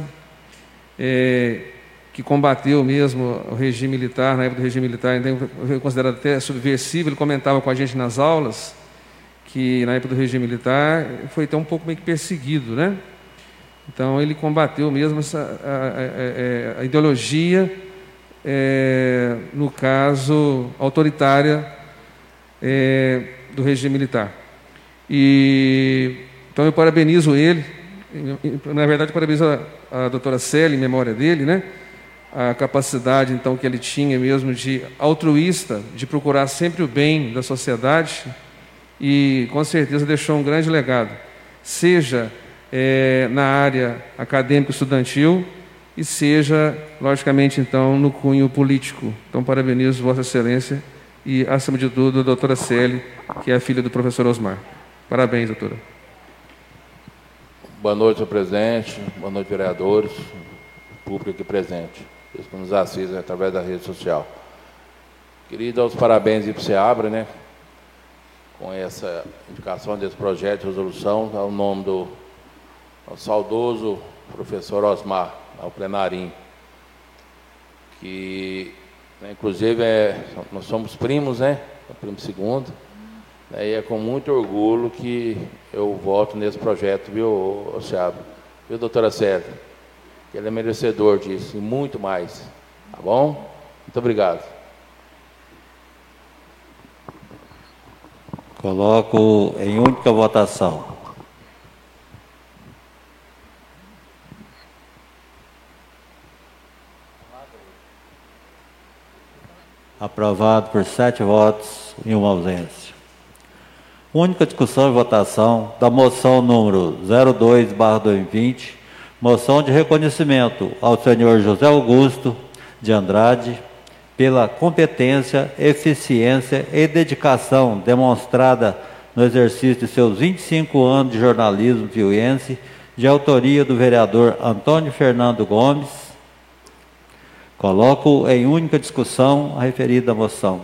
que combateu mesmo o regime militar, na época do regime militar, então foi considerado até subversivo. Ele comentava com a gente nas aulas que na época do regime militar foi até um pouco meio que perseguido, né? Então ele combateu mesmo a ideologia, no caso, autoritária do regime militar. Então eu parabenizo ele, na verdade parabenizo a doutora Célia, em memória dele, né? A capacidade então que ele tinha mesmo de altruísta, de procurar sempre o bem da sociedade e com certeza deixou um grande legado, seja na área acadêmica estudantil e seja, logicamente, então, no cunho político. Então parabenizo Vossa Excelência e, acima de tudo, a doutora Célia, que é a filha do professor Osmar. Parabéns, doutora. Boa noite, senhor presidente. Boa noite, vereadores, público aqui presente, os que nos assistem através da rede social. Queria dar os parabéns para o Seabra, né, com essa indicação desse projeto de resolução, ao nome do saudoso professor Osmar, ao plenarinho, que, né, inclusive, nós somos primos, né, primo segundo, né, e é com muito orgulho que eu voto nesse projeto, viu, Seabra? Viu, doutora Célia? Que ele é merecedor disso e muito mais, tá bom? Muito obrigado. Coloco em única votação. Aprovado por 7 votos e 1 ausência. Única discussão e votação da moção número 02/2020, moção de reconhecimento ao senhor José Augusto de Andrade pela competência, eficiência e dedicação demonstrada no exercício de seus 25 anos de jornalismo piuiense, de autoria do vereador Antônio Fernando Gomes. Coloco em única discussão a referida moção.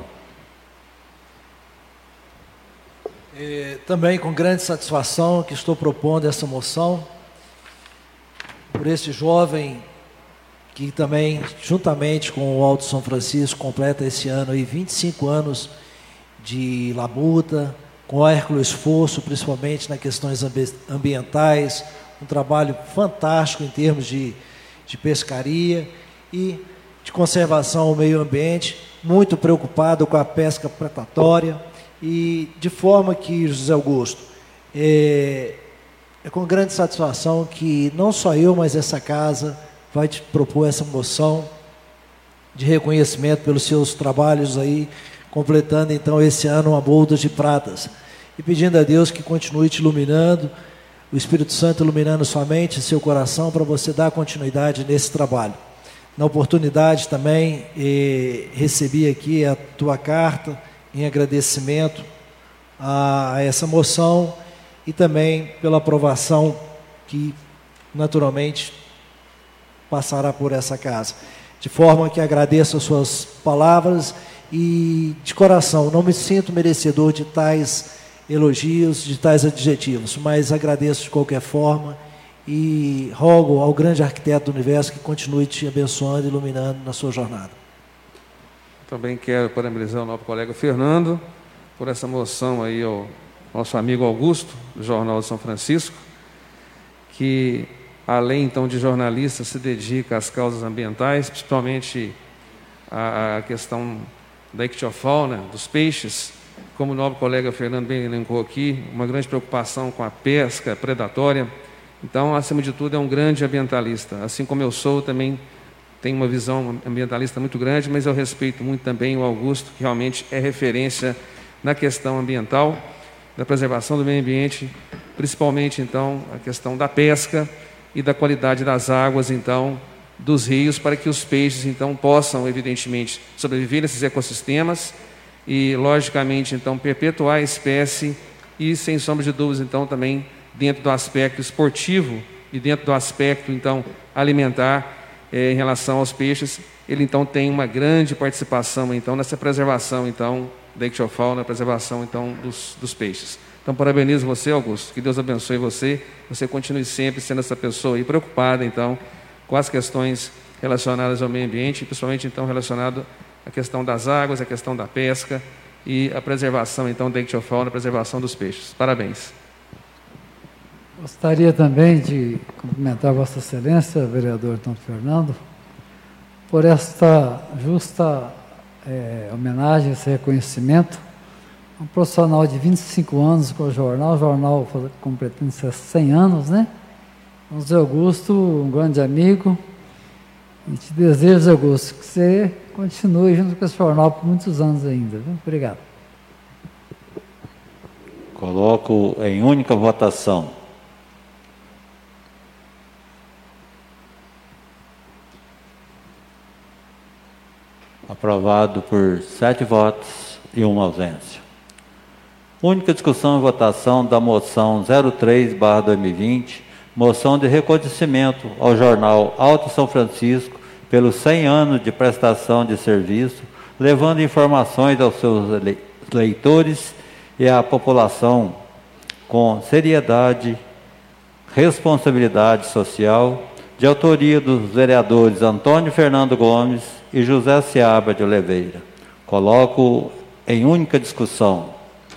Também com grande satisfação que estou propondo essa moção por esse jovem que também, juntamente com o Alto São Francisco, completa esse ano aí 25 anos de labuta, com hércules esforço, principalmente nas questões ambientais, um trabalho fantástico em termos de pescaria e de conservação ao meio ambiente, muito preocupado com a pesca predatória, e de forma que, José Augusto, é com grande satisfação que não só eu, mas essa casa vai te propor essa moção de reconhecimento pelos seus trabalhos aí, completando então esse ano uma bolda de pratas. E pedindo a Deus que continue te iluminando, o Espírito Santo iluminando sua mente e seu coração para você dar continuidade nesse trabalho. Na oportunidade também, recebi aqui a tua carta em agradecimento a essa moção e também pela aprovação que naturalmente passará por essa casa. De forma que agradeço as suas palavras e de coração, não me sinto merecedor de tais elogios, de tais adjetivos, mas agradeço de qualquer forma e rogo ao grande arquiteto do universo que continue te abençoando e iluminando na sua jornada. Também quero parabenizar o nosso colega Fernando por essa moção aí ao nosso amigo Augusto, do Jornal de São Francisco, que além então de jornalista se dedica às causas ambientais, principalmente a questão da ictiofauna, dos peixes, como o nobre colega Fernando bem elencou aqui, uma grande preocupação com a pesca predatória. Então, acima de tudo, é um grande ambientalista. Assim como eu sou, também tenho uma visão ambientalista muito grande, mas eu respeito muito também o Augusto, que realmente é referência na questão ambiental, da preservação do meio ambiente, principalmente, então, a questão da pesca e da qualidade das águas, então, dos rios, para que os peixes, então, possam, evidentemente, sobreviver nesses ecossistemas e, logicamente, então, perpetuar a espécie e, sem sombra de dúvidas, então, também dentro do aspecto esportivo e dentro do aspecto, então, alimentar, em relação aos peixes, ele, então, tem uma grande participação, então, nessa preservação, então, da ictiofauna, preservação, então, dos peixes. Então, parabenizo você, Augusto, que Deus abençoe você continue sempre sendo essa pessoa aí preocupada, então, com as questões relacionadas ao meio ambiente, principalmente, então, relacionado à questão das águas, à questão da pesca e a preservação, então, da ictiofauna, a preservação dos peixes. Parabéns. Gostaria também de cumprimentar Vossa Excelência, vereador Antônio Fernando, por esta justa homenagem, esse reconhecimento. Um profissional de 25 anos com o jornal completando 100 anos, né? José Augusto, um grande amigo, e te desejo, Augusto, que você continue junto com esse jornal por muitos anos ainda, viu? Obrigado. Coloco em única votação. Aprovado por 7 votos e 1 ausência. Única discussão e votação da moção 03/2020, moção de reconhecimento ao jornal Alto São Francisco pelos 100 anos de prestação de serviço, levando informações aos seus leitores e à população com seriedade, responsabilidade social, de autoria dos vereadores Antônio Fernando Gomes e José Seabra de Oliveira. Coloco em única discussão.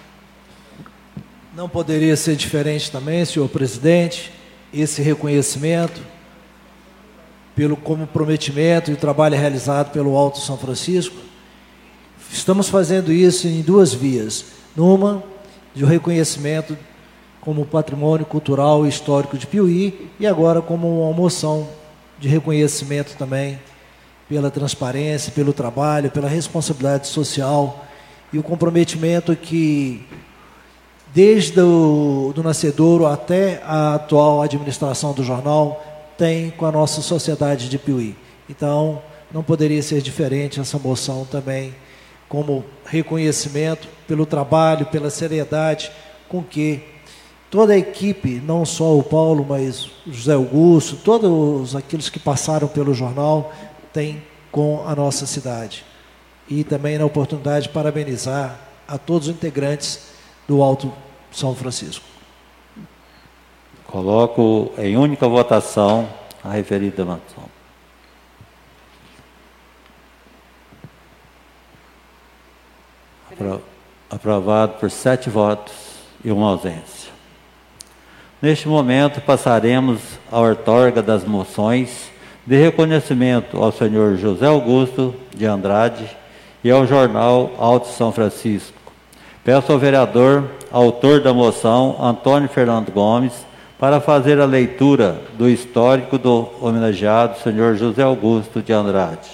Não poderia ser diferente também, senhor presidente, esse reconhecimento pelo comprometimento e o trabalho realizado pelo Alto São Francisco. Estamos fazendo isso em 2 vias. Numa, de um reconhecimento como patrimônio cultural e histórico de Piuí, e agora como uma moção de reconhecimento também pela transparência, pelo trabalho, pela responsabilidade social e o comprometimento que, desde o nascedouro até a atual administração do jornal, tem com a nossa sociedade de Piuí. Então, não poderia ser diferente essa moção também, como reconhecimento pelo trabalho, pela seriedade com que toda a equipe, não só o Paulo, mas o José Augusto, todos aqueles que passaram pelo jornal, têm com a nossa cidade. E também na oportunidade de parabenizar a todos os integrantes do Alto São Francisco. Coloco em única votação a referida moção. Aprovado por 7 votos e 1 ausência. Neste momento, passaremos à outorga das moções de reconhecimento ao senhor José Augusto de Andrade e ao jornal Alto São Francisco. Peço ao vereador, autor da moção, Antônio Fernando Gomes, para fazer a leitura do histórico do homenageado senhor José Augusto de Andrade.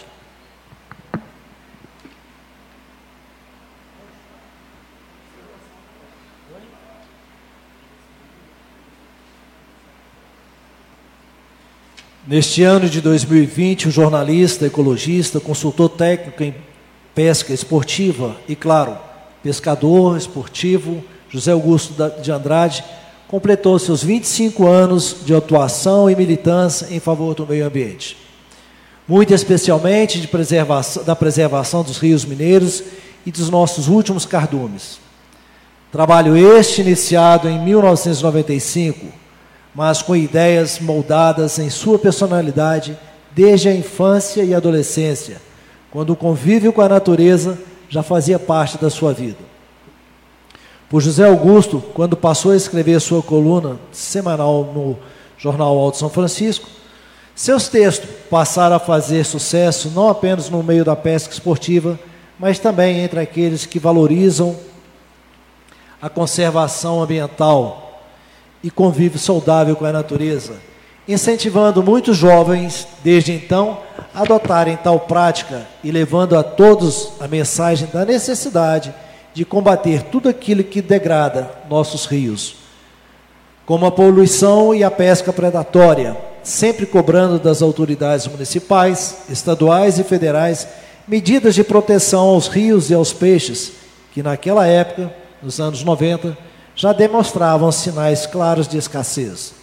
Neste ano de 2020, o jornalista, ecologista, consultor técnico em pesca esportiva e, claro, pescador esportivo, José Augusto de Andrade, completou seus 25 anos de atuação e militância em favor do meio ambiente. Muito especialmente da preservação dos rios mineiros e dos nossos últimos cardumes. Trabalho este iniciado em 1995, mas com ideias moldadas em sua personalidade desde a infância e adolescência, quando o convívio com a natureza já fazia parte da sua vida. Por José Augusto, quando passou a escrever sua coluna semanal no jornal Alto São Francisco, seus textos passaram a fazer sucesso não apenas no meio da pesca esportiva, mas também entre aqueles que valorizam a conservação ambiental e convívio saudável com a natureza, incentivando muitos jovens, desde então, a adotarem tal prática e levando a todos a mensagem da necessidade de combater tudo aquilo que degrada nossos rios, como a poluição e a pesca predatória, sempre cobrando das autoridades municipais, estaduais e federais medidas de proteção aos rios e aos peixes, que naquela época, nos anos 90, já demonstravam sinais claros de escassez.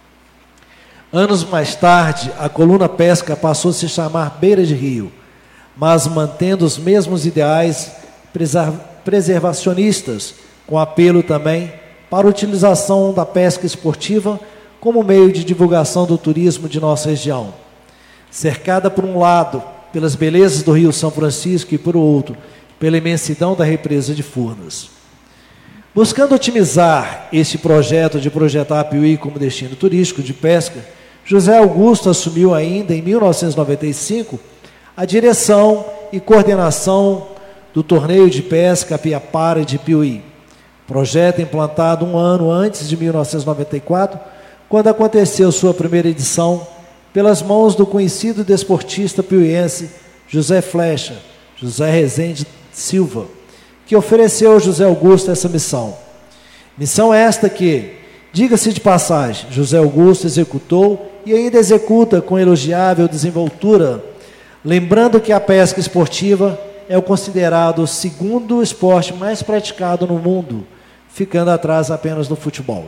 Anos mais tarde, a coluna Pesca passou a se chamar Beira de Rio, mas mantendo os mesmos ideais preservacionistas, com apelo também para a utilização da pesca esportiva como meio de divulgação do turismo de nossa região. Cercada por um lado pelas belezas do Rio São Francisco e por outro pela imensidão da represa de Furnas. Buscando otimizar este projeto de projetar Piuí como destino turístico de pesca, José Augusto assumiu ainda em 1995 a direção e coordenação do torneio de pesca Piapara de Piuí, projeto implantado um ano antes de 1994, quando aconteceu sua primeira edição pelas mãos do conhecido desportista piuiense José Flecha, José Rezende Silva, que ofereceu a José Augusto essa missão. Missão esta que, diga-se de passagem, José Augusto executou e ainda executa com elogiável desenvoltura, lembrando que a pesca esportiva é o considerado o segundo esporte mais praticado no mundo, ficando atrás apenas do futebol.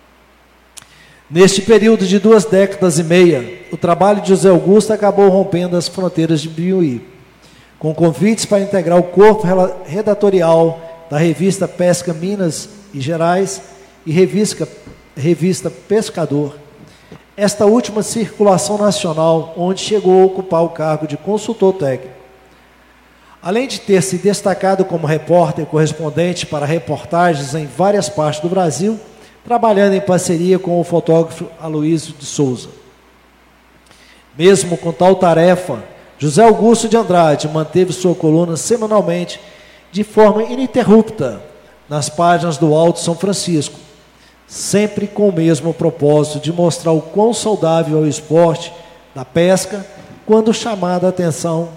Neste período de 2 décadas e meia, o trabalho de José Augusto acabou rompendo as fronteiras de Piuí, com convites para integrar o corpo redatorial da revista Pesca Minas e Gerais e revista Pescador, esta última circulação nacional, onde chegou a ocupar o cargo de consultor técnico. Além de ter se destacado como repórter e correspondente para reportagens em várias partes do Brasil, trabalhando em parceria com o fotógrafo Aloísio de Souza. Mesmo com tal tarefa, José Augusto de Andrade manteve sua coluna semanalmente de forma ininterrupta nas páginas do Alto São Francisco, sempre com o mesmo propósito de mostrar o quão saudável é o esporte da pesca quando chamada a atenção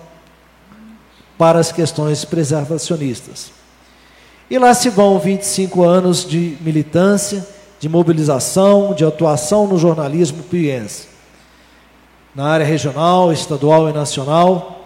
para as questões preservacionistas. E lá se vão 25 anos de militância, de mobilização, de atuação no jornalismo piuiense, na área regional, estadual e nacional,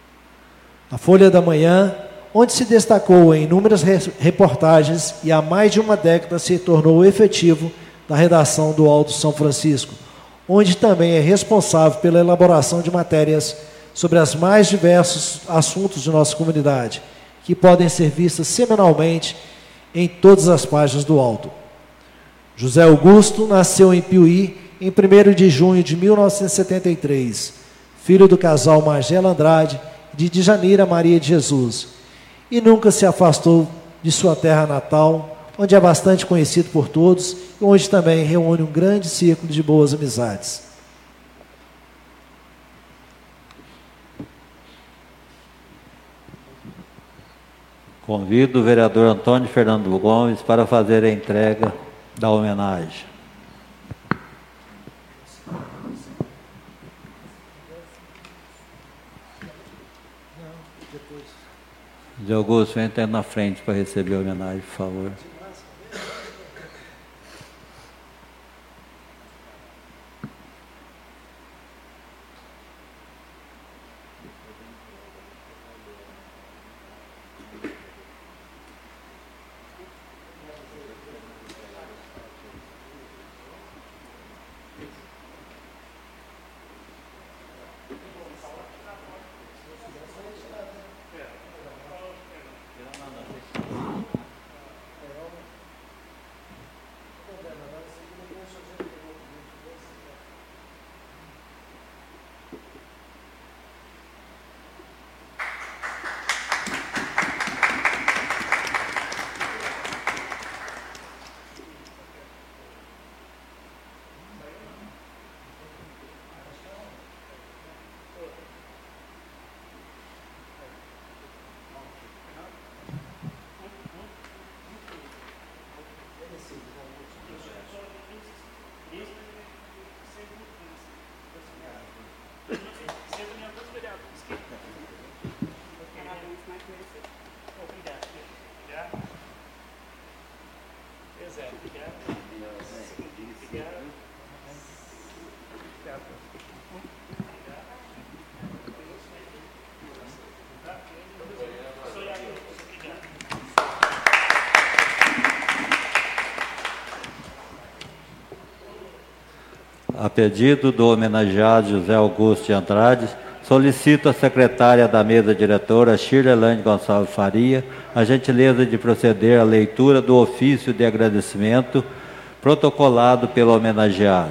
a Folha da Manhã, onde se destacou em inúmeras reportagens e há mais de uma década se tornou efetivo da redação do Alto São Francisco, onde também é responsável pela elaboração de matérias sobre os mais diversos assuntos de nossa comunidade, que podem ser vistas semanalmente em todas as páginas do Alto. José Augusto nasceu em Piuí em 1º de junho de 1973, filho do casal Magela Andrade e de Janira Maria de Jesus, e nunca se afastou de sua terra natal, onde é bastante conhecido por todos onde também reúne um grande círculo de boas amizades. Convido o vereador Antônio Fernando Gomes para fazer a entrega da homenagem. Zé Augusto, vem até na frente para receber a homenagem, por favor. A pedido do homenageado José Augusto de Andrade, solicito à secretária da mesa diretora, Shirley Gonçalves Faria, a gentileza de proceder à leitura do ofício de agradecimento protocolado pelo homenageado.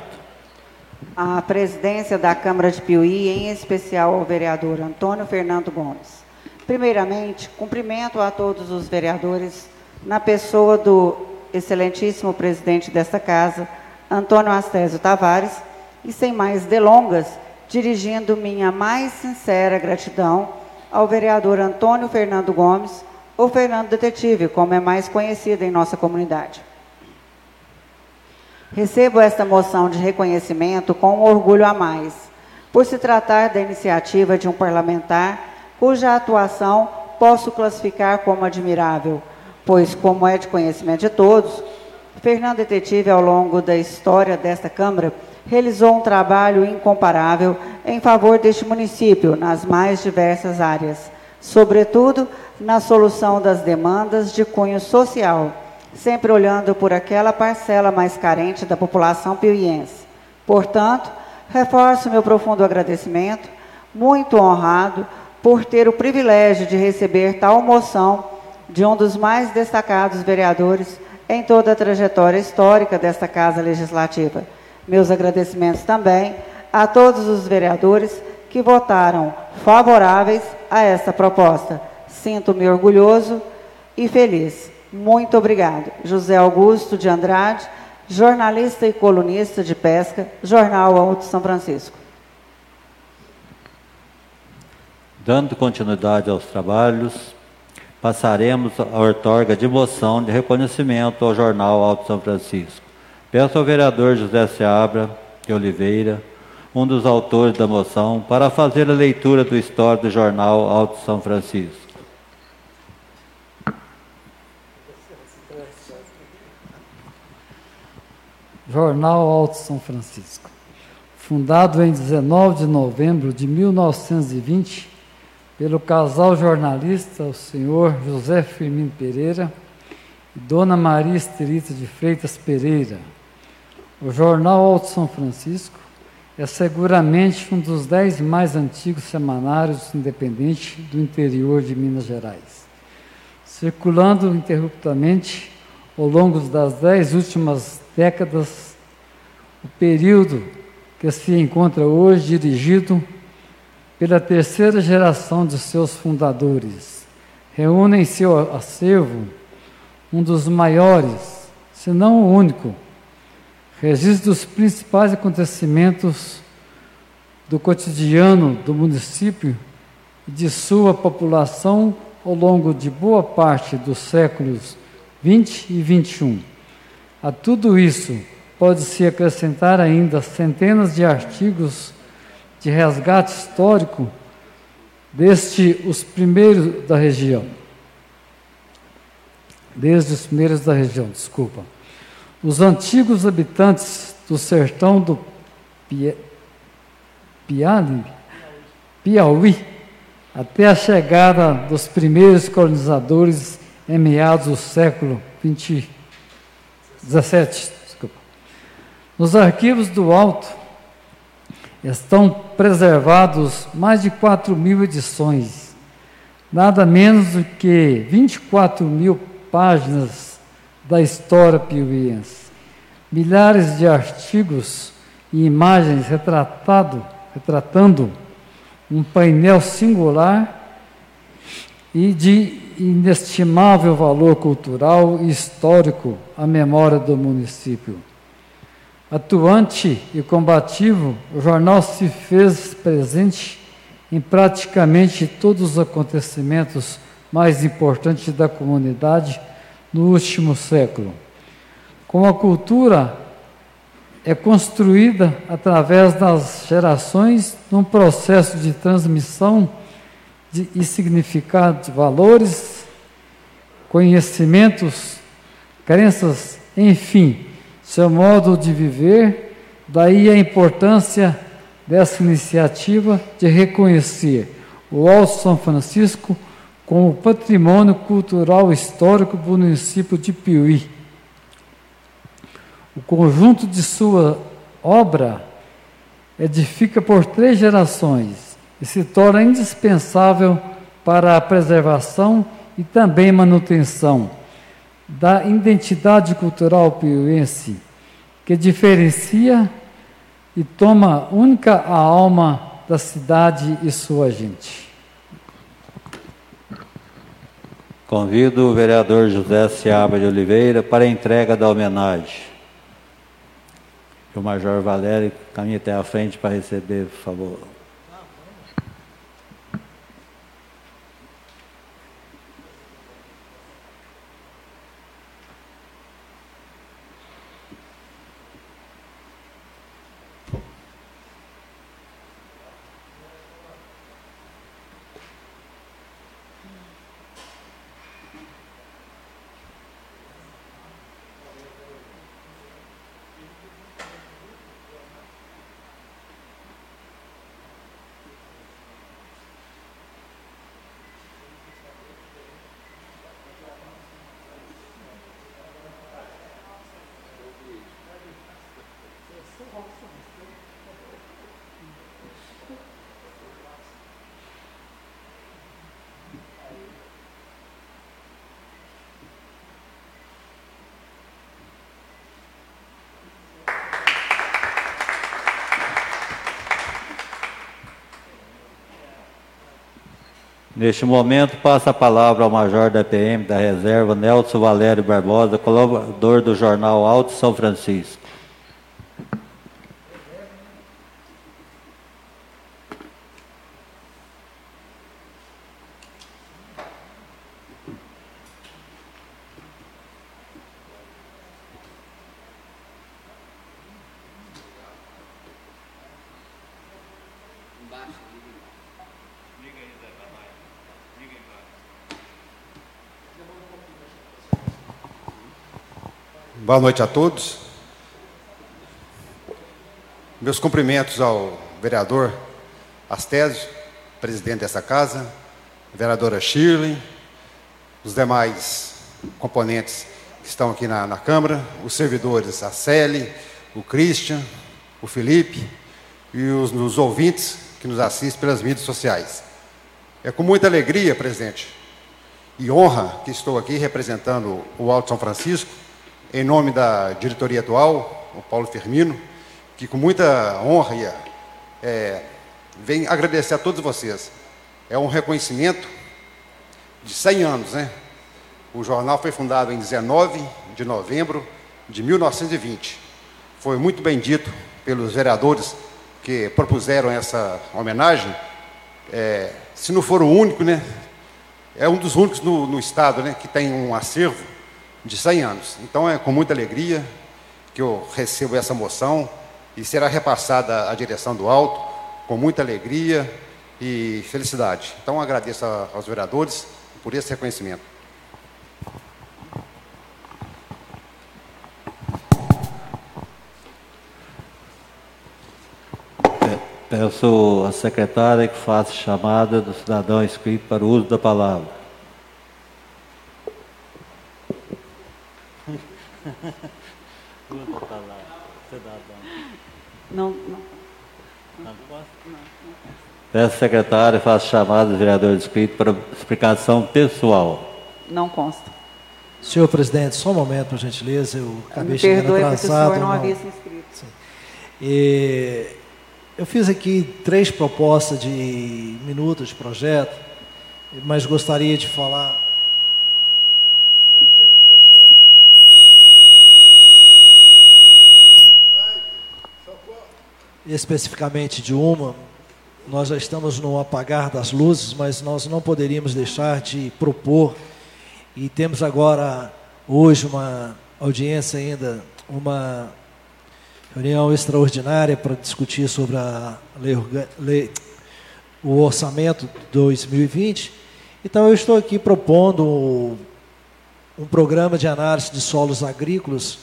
A presidência da Câmara de Piuí, em especial ao vereador Antônio Fernando Gomes. Primeiramente, cumprimento a todos os vereadores, na pessoa do excelentíssimo presidente desta casa, Antônio Astésio Tavares, e sem mais delongas, dirigindo minha mais sincera gratidão ao vereador Antônio Fernando Gomes, ou Fernando Detetive, como é mais conhecido em nossa comunidade. Recebo esta moção de reconhecimento com um orgulho a mais, por se tratar da iniciativa de um parlamentar cuja atuação posso classificar como admirável, pois, como é de conhecimento de todos, Fernando Detetive, ao longo da história desta Câmara, realizou um trabalho incomparável em favor deste município, nas mais diversas áreas, sobretudo na solução das demandas de cunho social, sempre olhando por aquela parcela mais carente da população piuiense. Portanto, reforço meu profundo agradecimento, muito honrado por ter o privilégio de receber tal moção de um dos mais destacados vereadores em toda a trajetória histórica desta Casa Legislativa. Meus agradecimentos também a todos os vereadores que votaram favoráveis a esta proposta. Sinto-me orgulhoso e feliz. Muito obrigado. José Augusto de Andrade, jornalista e colunista de pesca, Jornal Alto São Francisco. Dando continuidade aos trabalhos, passaremos a outorga de moção de reconhecimento ao Jornal Alto São Francisco. Peço ao vereador José Seabra de Oliveira, um dos autores da moção, para fazer a leitura do histórico do Jornal Alto São Francisco. Jornal Alto São Francisco. Fundado em 19 de novembro de 1920, pelo casal jornalista, o senhor José Firmino Pereira e Dona Maria Estelita de Freitas Pereira. O Jornal Alto São Francisco é seguramente um dos 10 mais antigos semanários independentes do interior de Minas Gerais, circulando ininterruptamente ao longo das 10 últimas décadas, o período que se encontra hoje dirigido pela terceira geração de seus fundadores. Reúne em seu acervo um dos maiores, se não o único, registro dos principais acontecimentos do cotidiano do município e de sua população ao longo de boa parte dos séculos 20 e 21. A tudo isso, pode-se acrescentar ainda centenas de artigos de resgate histórico desde os primeiros da região. Os antigos habitantes do sertão do Piauí, até a chegada dos primeiros colonizadores em meados do século XVII. Nos arquivos do Alto estão preservados mais de 4.000 edições, nada menos do que 24.000 páginas da história piauiense, milhares de artigos e imagens retratando um painel singular e de inestimável valor cultural e histórico à memória do município. Atuante e combativo, o jornal se fez presente em praticamente todos os acontecimentos mais importantes da comunidade no último século. Como a cultura é construída através das gerações num processo de transmissão e significado de valores, conhecimentos, crenças, enfim, seu modo de viver, daí a importância dessa iniciativa de reconhecer o Alto São Francisco como patrimônio cultural histórico do município de Piauí. O conjunto de sua obra edifica por 3 gerações e se torna indispensável para a preservação e também manutenção da identidade cultural piauiense, que diferencia e toma única a alma da cidade e sua gente. Convido o vereador José Seabra de Oliveira para a entrega da homenagem. O Major Valério caminha até a frente para receber, por favor. Neste momento, passa a palavra ao Major da PM da Reserva, Nelson Valério Barbosa, colaborador do jornal Alto São Francisco. Boa noite a todos. Meus cumprimentos ao vereador Astésio, presidente dessa casa, vereadora Shirley, os demais componentes que estão aqui na Câmara, os servidores, a Célia, o Christian, o Felipe e os ouvintes que nos assistem pelas mídias sociais. É com muita alegria, presidente, e honra que estou aqui representando o Alto São Francisco, em nome da diretoria atual, o Paulo Firmino, que com muita honra vem agradecer a todos vocês. É um reconhecimento de 100 anos, né? O jornal foi fundado em 19 de novembro de 1920. foi muito bem dito pelos vereadores que propuseram essa homenagem. Se não for o único, né, é um dos únicos no Estado, né, que tem um acervo de 100 anos. Então, é com muita alegria que eu recebo essa moção e será repassada à direção do Alto, com muita alegria e felicidade. Então, agradeço aos vereadores por esse reconhecimento. Peço à secretária que faça chamada do cidadão inscrito para o uso da palavra. Uso da palavra, cidadão. Não. Peço à secretária que faça chamada do vereador inscrito para explicação pessoal. Não consta. Senhor presidente, só um momento, por gentileza. Eu acabei Me chegando perdoe, atrasado. professor, não havia se inscrito. Sim. Eu fiz aqui 3 propostas de minutos de projeto, mas gostaria de falar... especificamente de uma. Nós já estamos no apagar das luzes, mas nós não poderíamos deixar de propor, e temos agora, hoje, uma audiência ainda, uma reunião extraordinária para discutir sobre a o orçamento de 2020. Então, eu estou aqui propondo um programa de análise de solos agrícolas,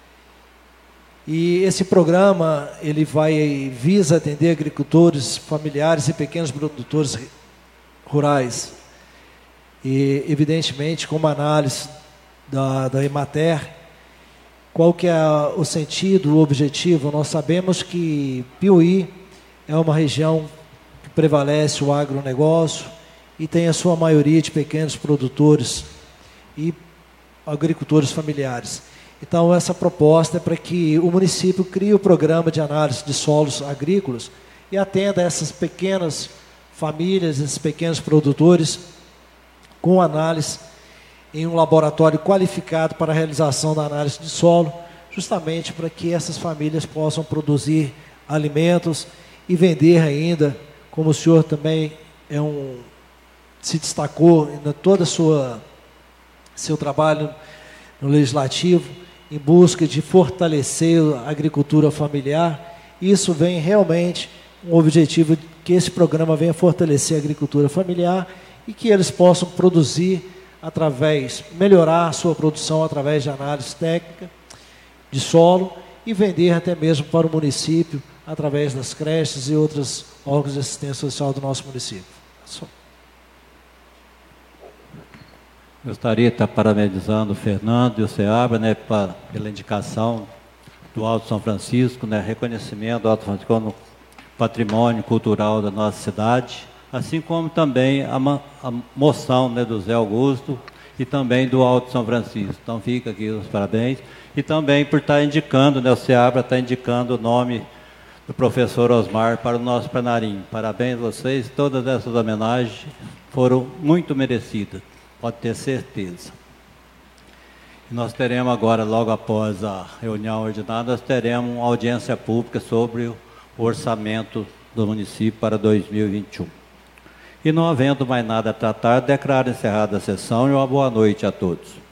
e esse programa ele visa atender agricultores familiares e pequenos produtores rurais. E, evidentemente, com uma análise da Emater, qual que é o sentido, o objetivo? Nós sabemos que Piauí é uma região que prevalece o agronegócio e tem a sua maioria de pequenos produtores e agricultores familiares. Então, essa proposta é para que o município crie o programa de análise de solos agrícolas e atenda essas pequenas famílias, esses pequenos produtores, com análise em um laboratório qualificado para a realização da análise de solo, justamente para que essas famílias possam produzir alimentos e vender ainda, como o senhor também se destacou em todo seu trabalho no Legislativo, em busca de fortalecer a agricultura familiar. Isso vem realmente um objetivo de que esse programa venha fortalecer a agricultura familiar e que eles possam produzir melhorar a sua produção através de análise técnica de solo e vender até mesmo para o município através das creches e outros órgãos de assistência social do nosso município. Gostaria de estar parabenizando o Fernando e o Seabra, né, pela indicação do Alto São Francisco, né, reconhecimento do Alto São Francisco no patrimônio cultural da nossa cidade, assim como também a moção, né, do Zé Augusto e também do Alto São Francisco. Então fica aqui os parabéns. E também por estar indicando, né, o Seabra está indicando o nome do professor Osmar para o nosso plenarinho. Parabéns a vocês, todas essas homenagens foram muito merecidas. Pode ter certeza. E nós teremos agora, logo após a reunião ordinária, nós teremos uma audiência pública sobre o orçamento do município para 2021. E não havendo mais nada a tratar, declaro encerrada a sessão e uma boa noite a todos.